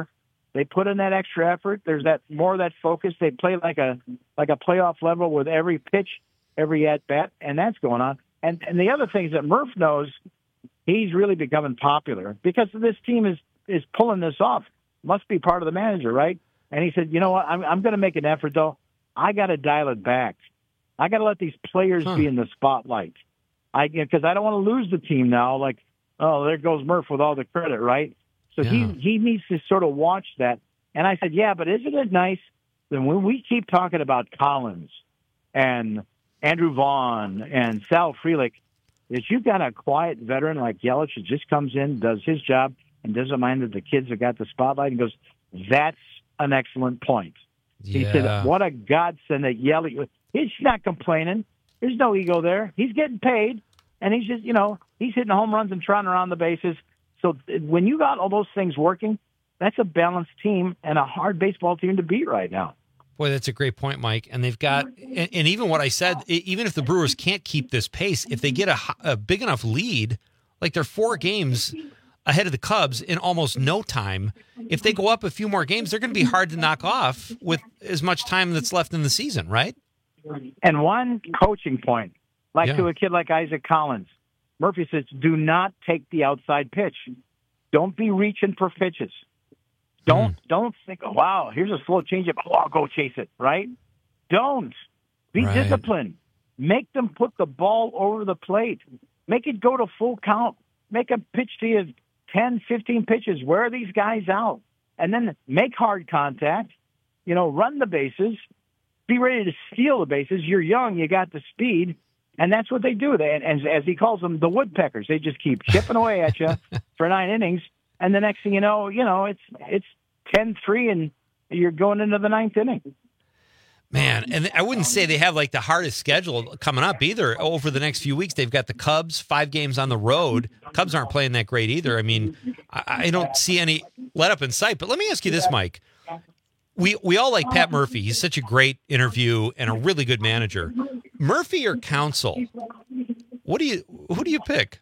They put in that extra effort. There's that more of that focus. They play like a like a playoff level with every pitch, every at bat, and that's going on. And and the other thing is that Murph knows he's really becoming popular because this team is is pulling this off. Must be part of the manager, right? And he said, you know what? I'm I'm going to make an effort though. I got to dial it back. I got to let these players huh. be in the spotlight. I because I don't want to lose the team now. Like, oh, there goes Murph with all the credit, right? So yeah. he, he needs to sort of watch that. And I said, yeah, but isn't it nice that when we keep talking about Collins and Andrew Vaughn and Sal Frelick, that you've got a quiet veteran like Yelich who just comes in, does his job, and doesn't mind that the kids have got the spotlight and goes, that's an excellent point. Yeah. He said, what a godsend that Yelich, he's not complaining. There's no ego there. He's getting paid, and he's just, you know, he's hitting home runs and trotting around the bases. So when you got all those things working, that's a balanced team and a hard baseball team to beat right now. Boy, that's a great point, Mike. And they've got, and, and even what I said, even if the Brewers can't keep this pace, if they get a, a big enough lead, like they're four games ahead of the Cubs in almost no time, if they go up a few more games, they're going to be hard to knock off with as much time that's left in the season, right? And one coaching point, like yeah. to a kid like Isaac Collins, Murphy says, do not take the outside pitch. Don't be reaching for pitches. Don't mm. don't think, oh, wow, here's a slow changeup. Oh, I'll go chase it, right? Don't. Be right. disciplined. Make them put the ball over the plate. Make it go to full count. Make a pitch to you ten, fifteen pitches. Wear these guys out. And then make hard contact. You know, run the bases. Be ready to steal the bases. You're young. You got the speed. And that's what they do. They, and as, as he calls them, the woodpeckers. They just keep chipping away at you for nine innings. And the next thing you know, you know, it's it's ten three, and you're going into the ninth inning. Man, and I wouldn't say they have like the hardest schedule coming up either. Over the next few weeks, they've got the Cubs, five games on the road. Cubs aren't playing that great either. I mean, I, I don't see any let up in sight. But let me ask you this, Mike. We we all like Pat Murphy. He's such a great interview and a really good manager. Murphy or Counsell? What do you who do you pick?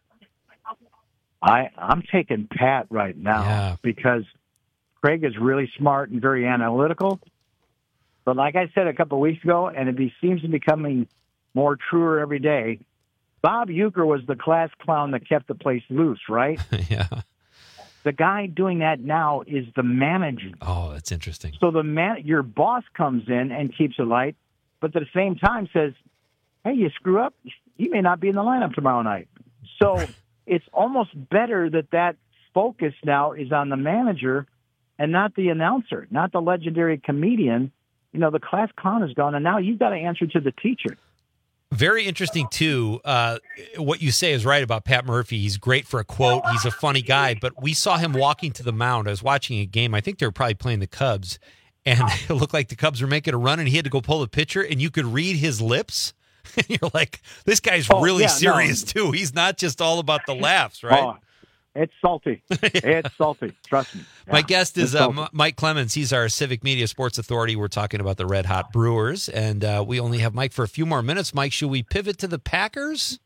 I I'm taking Pat right now yeah. because Craig is really smart and very analytical. But like I said a couple of weeks ago, and it be, seems to be becoming more truer every day, Bob Uecker was the class clown that kept the place loose, right? yeah. The guy doing that now is the manager. Oh, that's interesting. So the man, your boss comes in and keeps it light, but at the same time says, hey, you screw up, you may not be in the lineup tomorrow night. So it's almost better that that focus now is on the manager and not the announcer, not the legendary comedian. You know, the class clown is gone, and now you've got to answer to the teacher. Very interesting, too. Uh, what you say is right about Pat Murphy. He's great for a quote. He's a funny guy, but we saw him walking to the mound. I was watching a game. I think they were probably playing the Cubs, and it looked like the Cubs were making a run, and he had to go pull the pitcher, and you could read his lips. And you're like, this guy's oh, really yeah, serious, no. too. He's not just all about the laughs, right? Oh, it's salty. It's salty. Trust me. Yeah, My guest is uh, M- Mike Clemens. He's our Civic Media Sports Authority. We're talking about the Red Hot Brewers, and uh, we only have Mike for a few more minutes. Mike, should we pivot to the Packers?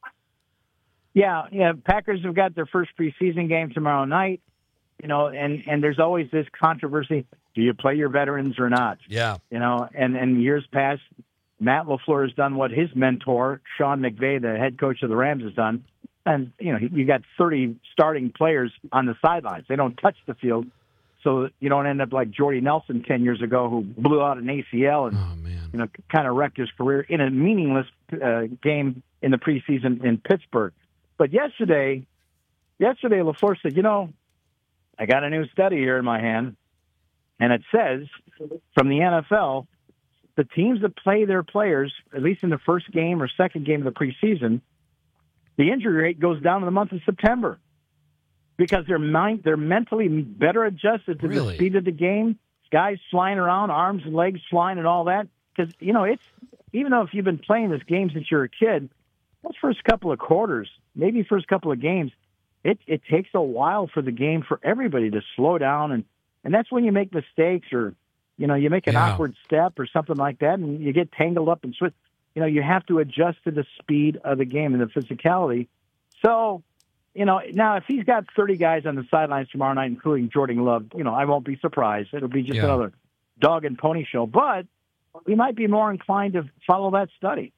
Yeah, yeah. Packers have got their first preseason game tomorrow night. You know, and, and there's always this controversy: do you play your veterans or not? Yeah. You know, and in years past, Matt LaFleur has done what his mentor, Sean McVay, the head coach of the Rams, has done. And, you know, you got thirty starting players on the sidelines. They don't touch the field, so you don't end up like Jordy Nelson ten years ago, who blew out an A C L and, oh, man. you know, kind of wrecked his career in a meaningless uh, game in the preseason in Pittsburgh. But yesterday, yesterday LaFleur said, you know, I got a new study here in my hand, and it says from the N F L, the teams that play their players, at least in the first game or second game of the preseason, the injury rate goes down in the month of September because they're mind, they're mentally better adjusted to really? the speed of the game. Guys flying around, arms and legs flying and all that. Because, you know, it's even though if you've been playing this game since you're a kid, those first couple of quarters, maybe first couple of games, it, it takes a while for the game for everybody to slow down. And, and that's when you make mistakes or, you know, you make an yeah. awkward step or something like that, and you get tangled up and switch. You know, you have to adjust to the speed of the game and the physicality. So you know, now if he's got thirty guys on the sidelines tomorrow night, including Jordan Love, you know, I won't be surprised. It'll be just Yeah. another dog and pony show. But we might be more inclined to follow that study.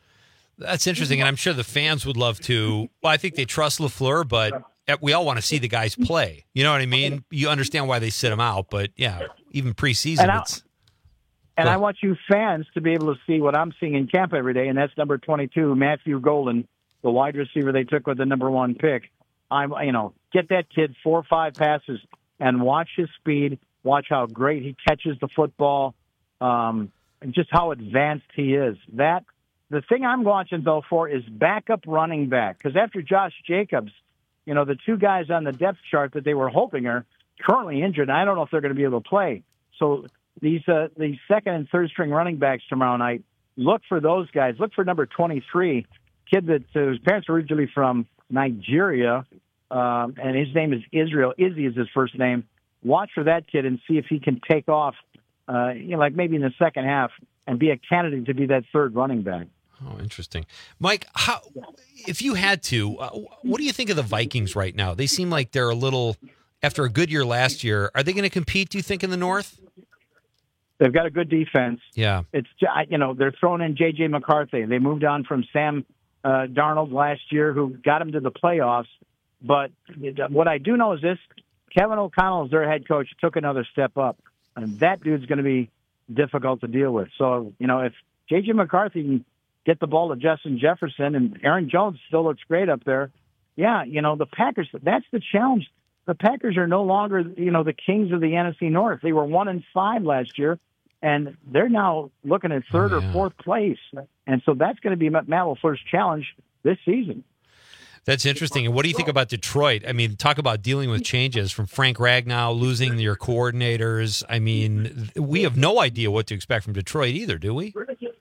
That's interesting, and I'm sure the fans would love to. Well, I think they trust LaFleur, but we all want to see the guys play. You know what I mean? You understand why they sit them out, but yeah, even preseason, And I- it's And I want you fans to be able to see what I'm seeing in camp every day, and that's number twenty-two, Matthew Golden, the wide receiver they took with the number one pick. I'm, you know, get that kid four or five passes and watch his speed, watch how great he catches the football, um, and just how advanced he is. That the thing I'm watching though for is backup running back, because after Josh Jacobs, you know, the two guys on the depth chart that they were hoping are currently injured. And I don't know if they're going to be able to play. So these uh, these second and third string running backs tomorrow night, look for those guys. Look for number twenty-three, kid that uh, his parents are originally from Nigeria, um, and his name is Israel. Izzy is his first name. Watch for that kid and see if he can take off, uh, you know, like maybe in the second half and be a candidate to be that third running back. Oh, interesting. Mike, how, if you had to, uh, what do you think of the Vikings right now? They seem like they're a little, after a good year last year, are they going to compete, do you think, in the North? They've got a good defense. Yeah. It's, you know, they're throwing in J J McCarthy. They moved on from Sam uh, Darnold last year, who got him to the playoffs. But what I do know is this, Kevin O'Connell, as their head coach, took another step up. And that dude's going to be difficult to deal with. So, you know, if J J McCarthy can get the ball to Justin Jefferson, and Aaron Jones still looks great up there. Yeah, you know, the Packers, that's the challenge. The Packers are no longer, you know, the kings of the N F C North. They were one and five last year, and they're now looking at third oh, yeah. or fourth place. And so that's going to be Matt LaFleur's challenge this season. That's interesting. And what do you think about Detroit? I mean, talk about dealing with changes from Frank Ragnow, losing your coordinators. I mean, we have no idea what to expect from Detroit either, do we?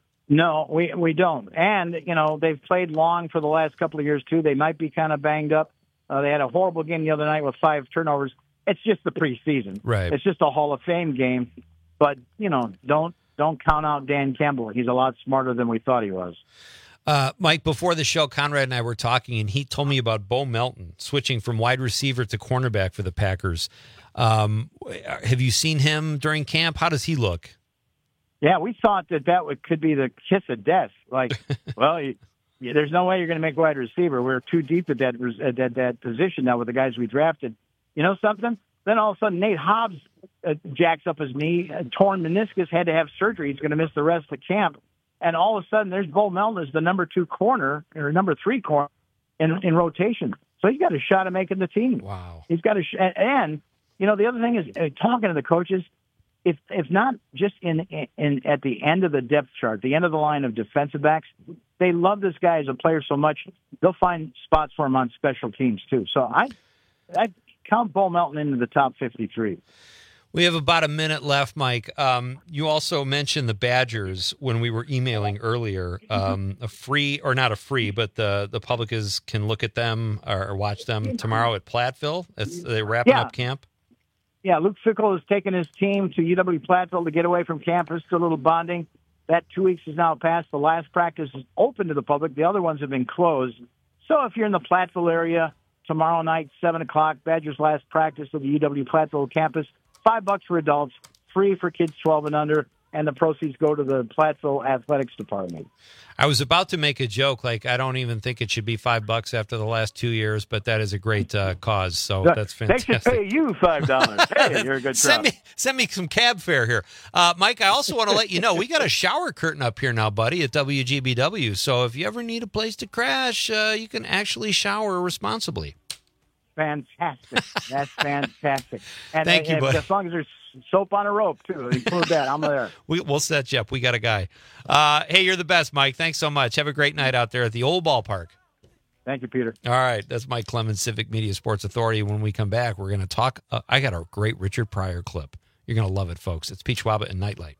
No, we we don't. And, you know, they've played long for the last couple of years, too. They might be kind of banged up. Uh, they had a horrible game the other night with five turnovers. It's just the preseason. Right. It's just a Hall of Fame game. But, you know, don't don't count out Dan Campbell. He's a lot smarter than we thought he was. Uh, Mike, before the show, Conrad and I were talking, and he told me about Bo Melton switching from wide receiver to cornerback for the Packers. Um, have you seen him during camp? How does he look? Yeah, we thought that that would, could be the kiss of death. Like, well, you, you, there's no way you're going to make wide receiver. We're too deep at that, at that that position now with the guys we drafted. You know something? Then all of a sudden, Nate Hobbs uh, jacks up his knee, uh, torn meniscus, had to have surgery. He's going to miss the rest of camp. And all of a sudden, there's Bo Melton as the number two corner or number three corner in, in rotation. So he's got a shot at making the team. Wow. He's got a sh- and, and you know the other thing is uh, talking to the coaches. If if not just in in at the end of the depth chart, the end of the line of defensive backs, they love this guy as a player so much they'll find spots for him on special teams too. So I I count Bo Melton into the top fifty-three. We have about a minute left, Mike. Um, you also mentioned the Badgers when we were emailing earlier. Um, a free, or not a free, but the, the public is can look at them or, or watch them tomorrow at Platteville. It's, they're wrapping yeah. up camp. Yeah, Luke Fickell has taken his team to U W Platteville to get away from campus, to a little bonding. That two weeks is now passed. The last practice is open to the public. The other ones have been closed. So if you're in the Platteville area, tomorrow night, seven o'clock, Badgers' last practice of the U W Platteville campus. Five bucks for adults, free for kids twelve and under, and the proceeds go to the Platteville Athletics Department. I was about to make a joke, like I don't even think it should be five bucks after the last two years, but that is a great uh, cause, so that's fantastic. They should pay you five dollars. Hey, you're a good send job. me Send me some cab fare here. Uh, Mike, I also want to let you know, we got a shower curtain up here now, buddy, at W G B W, so if you ever need a place to crash, uh, you can actually shower responsibly. Fantastic. That's fantastic. And, Thank you, and buddy. as long as there's soap on a rope, too. Include that. I'm there. We, we'll set you up. We got a guy. Uh, hey, you're the best, Mike. Thanks so much. Have a great night out there at the old ballpark. Thank you, Peter. All right. That's Mike Clemens, Civic Media Sports Authority. When we come back, we're going to talk. Uh, I got a great Richard Pryor clip. You're going to love it, folks. It's Pete Schwaba and Nightlight.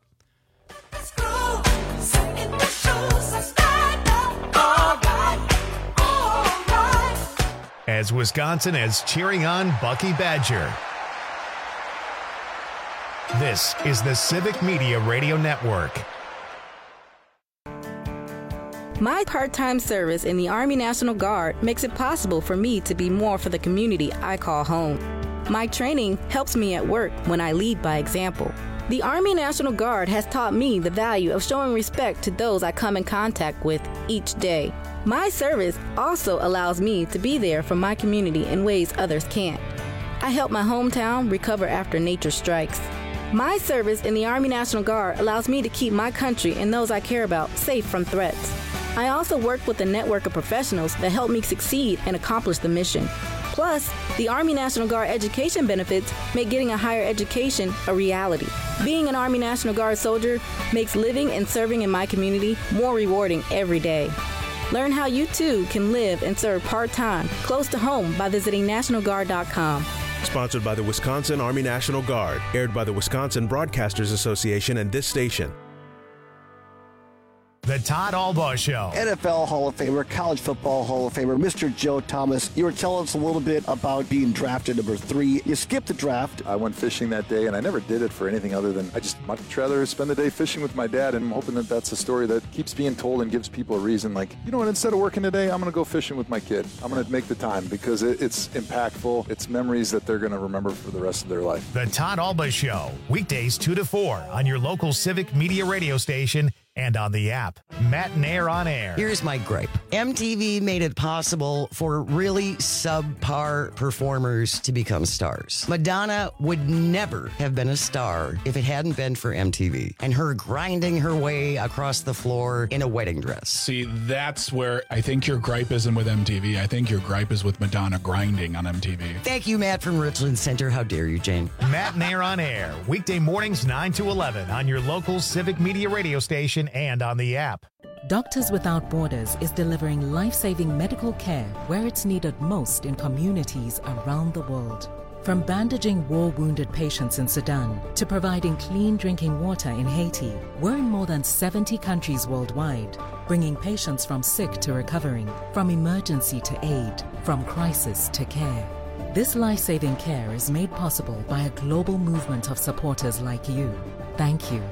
As Wisconsin is cheering on Bucky Badger. This is the Civic Media Radio Network. My part-time service in the Army National Guard makes it possible for me to be more for the community I call home. My training helps me at work when I lead by example. The Army National Guard has taught me the value of showing respect to those I come in contact with each day. My service also allows me to be there for my community in ways others can't. I help my hometown recover after nature strikes. My service in the Army National Guard allows me to keep my country and those I care about safe from threats. I also work with a network of professionals that help me succeed and accomplish the mission. Plus, the Army National Guard education benefits make getting a higher education a reality. Being an Army National Guard soldier makes living and serving in my community more rewarding every day. Learn how you too can live and serve part-time, close to home by visiting National Guard dot com. Sponsored by the Wisconsin Army National Guard. Aired by the Wisconsin Broadcasters Association and this station. The Todd Albaugh Show. N F L Hall of Famer, College Football Hall of Famer, Mister Joe Thomas. You were telling us a little bit about being drafted number three. You skipped the draft. I went fishing that day, and I never did it for anything other than I just much rather spend the day fishing with my dad, and I'm hoping that that's a story that keeps being told and gives people a reason. Like, you know what, instead of working today, I'm going to go fishing with my kid. I'm going to make the time because it, it's impactful. It's memories that they're going to remember for the rest of their life. The Todd Albaugh Show, weekdays two to four on your local Civic Media radio station and on the app. Matt and Air on Air. Here's my gripe. M T V made it possible for really subpar performers to become stars. Madonna would never have been a star if it hadn't been for M T V and her grinding her way across the floor in a wedding dress. See, that's where I think your gripe isn't with M T V. I think your gripe is with Madonna grinding on M T V. Thank you, Matt from Richland Center. How dare you, Jane? Matt and Air on Air. Weekday mornings nine to eleven on your local Civic Media radio station and on the app. Doctors Without Borders is delivering life-saving medical care where it's needed most in communities around the world. From bandaging war-wounded patients in Sudan to providing clean drinking water in Haiti, we're in more than seventy countries worldwide, bringing patients from sick to recovering, from emergency to aid, from crisis to care. This life-saving care is made possible by a global movement of supporters like you. Thank you.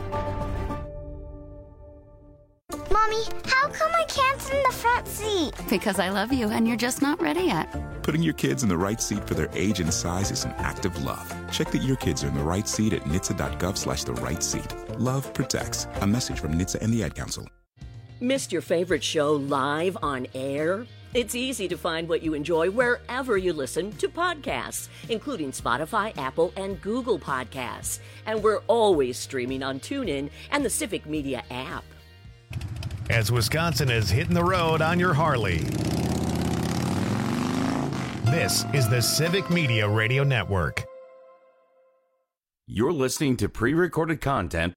Mommy, how come I can't sit in the front seat? Because I love you and you're just not ready yet. Putting your kids in the right seat for their age and size is an act of love. Check that your kids are in the right seat at N H T S A dot gov slash the right seat. Love protects. A message from N H T S A and the Ad Council. Missed your favorite show live on air? It's easy to find what you enjoy wherever you listen to podcasts, including Spotify, Apple, and Google Podcasts. And we're always streaming on TuneIn and the Civic Media app. As Wisconsin is hitting the road on your Harley. This is the Civic Media Radio Network. You're listening to pre-recorded content.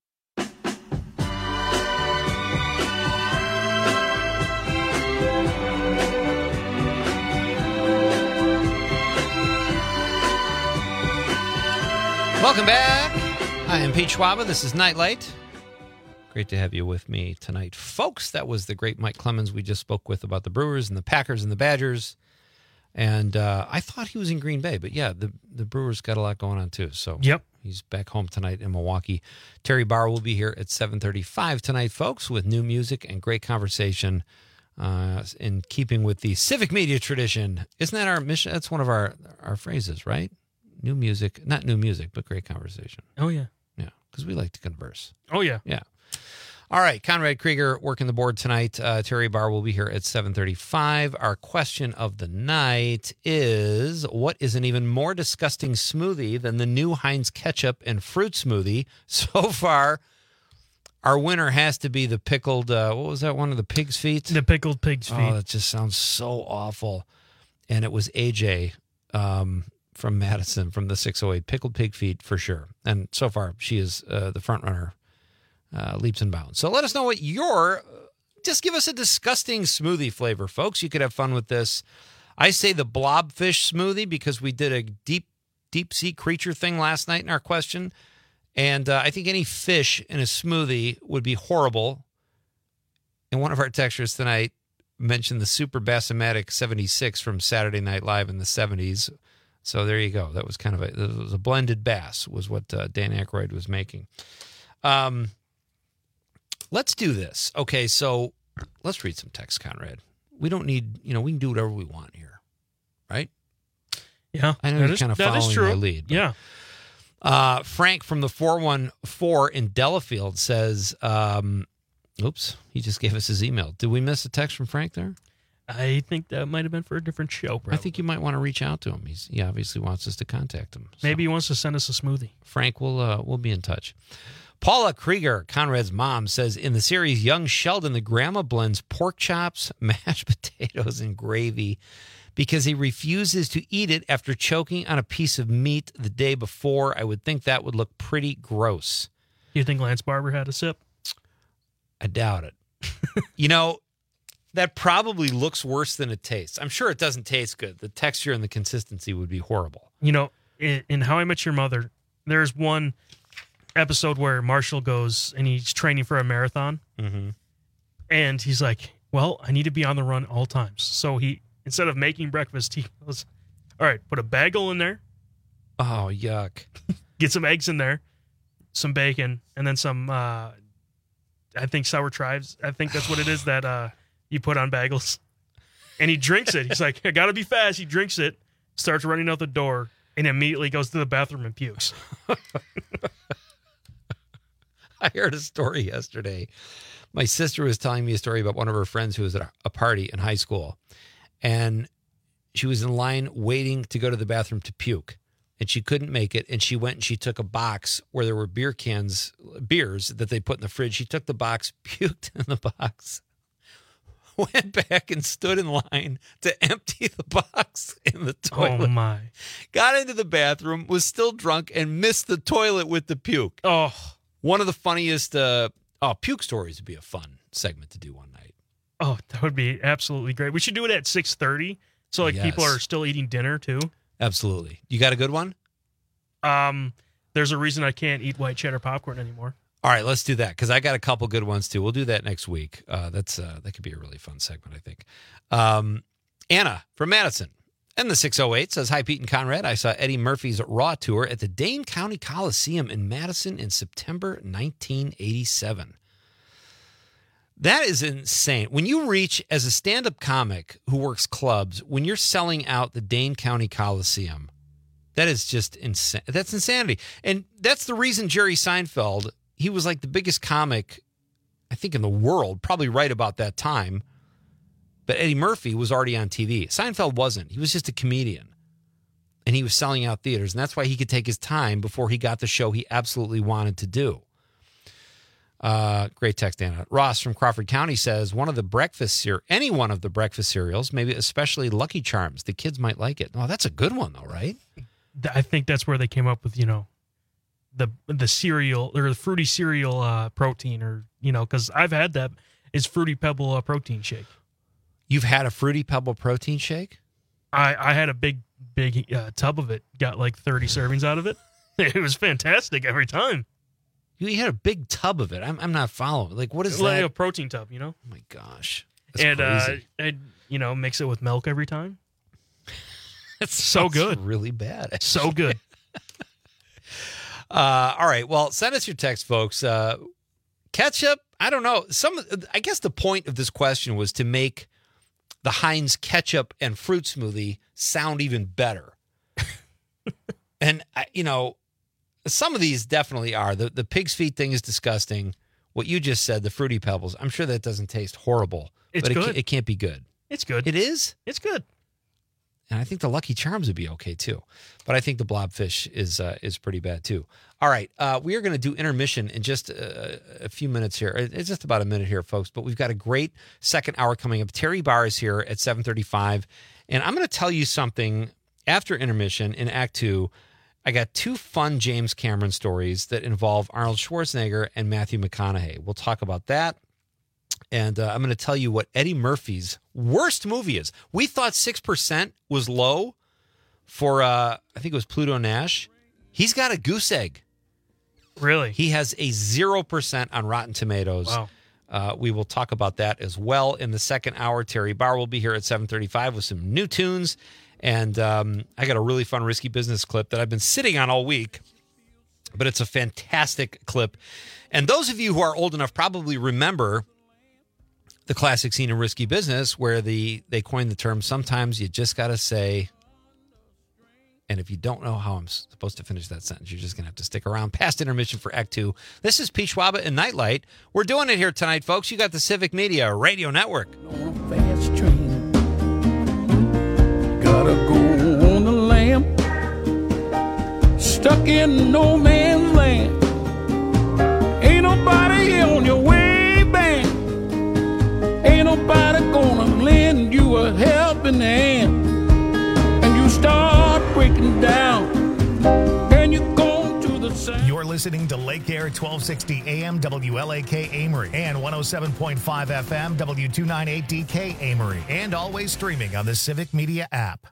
Welcome back. I am Pete Schwaba. This is Nightlight. Great to have you with me tonight. Folks, that was the great Mike Clemens we just spoke with about the Brewers and the Packers and the Badgers. And uh, I thought he was in Green Bay, but yeah, the, the Brewers got a lot going on too. So yep. He's back home tonight in Milwaukee. Terry Barr will be here at seven thirty-five tonight, folks, with new music and great conversation uh, in keeping with the Civic Media tradition. Isn't that our mission? That's one of our, our phrases, right? New music, not new music, but great conversation. Oh, yeah. Yeah, because we like to converse. Oh, yeah. Yeah. All right, Conrad Krieger working the board tonight. Uh, Terry Barr will be here at seven thirty-five. Our question of the night is, what is an even more disgusting smoothie than the new Heinz ketchup and fruit smoothie? So far, our winner has to be the pickled, uh, what was that one of the pig's feet? The pickled pig's feet. Oh, that just sounds so awful. And it was A J um, from Madison from the six oh eight. Pickled pig feet for sure. And so far, she is uh, the front runner. Uh, leaps and bounds. So let us know what your, just give us a disgusting smoothie flavor, folks. You could have fun with this. I say the blobfish smoothie because we did a deep, deep sea creature thing last night in our question. And uh, I think any fish in a smoothie would be horrible. And one of our texters tonight mentioned the Super Bassomatic seventy-six from Saturday Night Live in the seventies. So there you go. That was kind of a, it was a blended bass was what uh, Dan Aykroyd was making. Um, Let's do this. Okay, so let's read some text, Conrad. We don't need, you know, we can do whatever we want here, right? Yeah, I know that you're is- kind of that is following true. my lead. but- Yeah. Uh, Frank from the four one four in Delafield says, um, oops, he just gave us his email. Did we miss a text from Frank there? I think that might have been for a different show. Probably. I think you might want to reach out to him. He's, he obviously wants us to contact him. So, Maybe he wants to send us a smoothie. Frank, we'll, uh, we'll be in touch. Paula Krieger, Conrad's mom, says, in the series Young Sheldon, the grandma blends pork chops, mashed potatoes, and gravy because he refuses to eat it after choking on a piece of meat the day before. I would think that would look pretty gross. You think Lance Barber had a sip? I doubt it. You know, that probably looks worse than it tastes. I'm sure it doesn't taste good. The texture and the consistency would be horrible. You know, in, in How I Met Your Mother, there's one episode where Marshall goes and he's training for a marathon. Mm-hmm. And he's like, well, I need to be on the run all times. So he, instead of making breakfast, he goes, all right, put a bagel in there. Oh, yuck. Get some eggs in there, some bacon, and then some, uh, I think sour chives. I think that's what it is that uh, you put on bagels. And he drinks it. He's like, I got to be fast. He drinks it, starts running out the door, and immediately goes to the bathroom and pukes. I heard a story yesterday. My sister was telling me a story about one of her friends who was at a party in high school. And she was in line waiting to go to the bathroom to puke. And she couldn't make it. And she went and she took a box where there were beer cans, beers that they put in the fridge. She took the box, puked in the box, went back and stood in line to empty the box in the toilet. Oh, my. Got into the bathroom, was still drunk, and missed the toilet with the puke. Oh. One of the funniest, uh, oh, puke stories would be a fun segment to do one night. Oh, that would be absolutely great. We should do it at six thirty. So, like, Yes. people are still eating dinner, too. Absolutely. You got a good one? Um, there's a reason I can't eat white cheddar popcorn anymore. All right, let's do that because I got a couple good ones too. We'll do that next week. Uh, that's uh, that could be a really fun segment, I think. Um, Anna from Madison and the six oh eight says, hi, Pete and Conrad. I saw Eddie Murphy's Raw tour at the Dane County Coliseum in Madison in September nineteen eighty-seven. That is insane. When you reach, as a stand-up comic who works clubs, when you're selling out the Dane County Coliseum, that is just insane. That's insanity. And that's the reason Jerry Seinfeld, he was like the biggest comic, I think, in the world, probably right about that time. But Eddie Murphy was already on T V. Seinfeld wasn't. He was just a comedian. And he was selling out theaters. And that's why he could take his time before he got the show he absolutely wanted to do. Uh, great text, Anna. Ross from Crawford County says, one of the breakfast cereal, any one of the breakfast cereals, maybe especially Lucky Charms. The kids might like it. Oh, that's a good one, though, right? I think that's where they came up with, you know, the the cereal or the fruity cereal uh, protein, or, you know, because I've had that. It's Fruity Pebble uh, protein shake. You've had a Fruity Pebble protein shake? I, I had a big, big uh, tub of it. Got like thirty servings out of it. It was fantastic every time. You had a big tub of it. I'm I'm not following. Like, what is like that? a protein tub, you know? Oh, my gosh. That's and, crazy. uh, I'd, you know, mix it with milk every time. It's so good. Really bad. Actually. So good. uh, all right. Well, send us your text, folks. Uh, ketchup, I don't know. Some, I guess the point of this question was to make the Heinz ketchup and fruit smoothie sound even better. And, I, you know, some of these definitely are. The, the pig's feet thing is disgusting. What you just said, the Fruity Pebbles, I'm sure that doesn't taste horrible. It's but it, good. Can't, it can't be good. It's good. It is? It's good. And I think the Lucky Charms would be okay too, but I think the Blobfish is uh, is pretty bad too. All right, uh, we are going to do intermission in just a, a few minutes here. It's just about a minute here, folks. But we've got a great second hour coming up. Terry Barr is here at seven thirty-five, and I'm going to tell you something after intermission in Act Two. I got two fun James Cameron stories that involve Arnold Schwarzenegger and Matthew McConaughey. We'll talk about that. And uh, I'm going to tell you what Eddie Murphy's worst movie is. We thought six percent was low for, uh, I think it was Pluto Nash. He's got a goose egg. Really? He has a zero percent on Rotten Tomatoes. Wow. Uh, we will talk about that as well in the second hour. Terry Barr will be here at seven thirty-five with some new tunes. And um, I got a really fun Risky Business clip that I've been sitting on all week. But it's a fantastic clip. And those of you who are old enough probably remember the classic scene in Risky Business where the they coined the term, sometimes you just got to say, and if you don't know how I'm supposed to finish that sentence, you're just going to have to stick around past intermission for Act Two. This is Pete Schwaba and Nightlight. We're doing it here tonight, folks. You got the Civic Media Radio Network. On a fast train, gotta go on the lamb, stuck in no man's land. Ain't nobody on your way back. Ain't nobody gonna lend you a helping hand. And you start breaking down, and you go to the same. You're listening to Lake Air twelve sixty A M W L A K Amory and one oh seven point five F M W two ninety-eight D K Amory, and always streaming on the Civic Media app.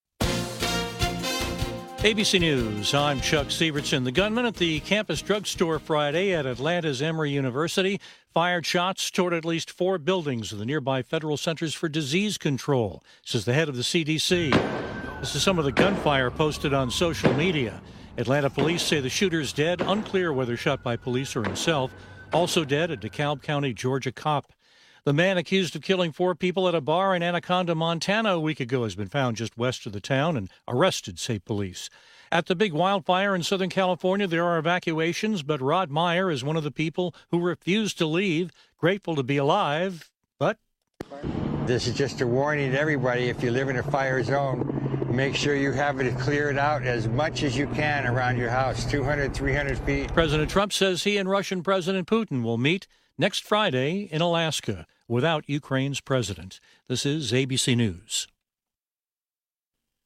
A B C News, I'm Chuck Sievertson. The gunman at the campus drugstore Friday at Atlanta's Emory University fired shots toward at least four buildings of the nearby Federal Centers for Disease Control, says the head of the C D C. This is some of the gunfire posted on social media. Atlanta police say the shooter's dead, unclear whether shot by police or himself. Also dead, a DeKalb County, Georgia cop. The man accused of killing four people at a bar in Anaconda, Montana a week ago has been found just west of the town and arrested, say police. At the big wildfire in Southern California, there are evacuations, but Rod Meyer is one of the people who refused to leave, grateful to be alive, but... This is just a warning to everybody. If you live in a fire zone, make sure you have it cleared out as much as you can around your house, two hundred, three hundred feet. President Trump says he and Russian President Putin will meet next Friday in Alaska without Ukraine's president. This is A B C News.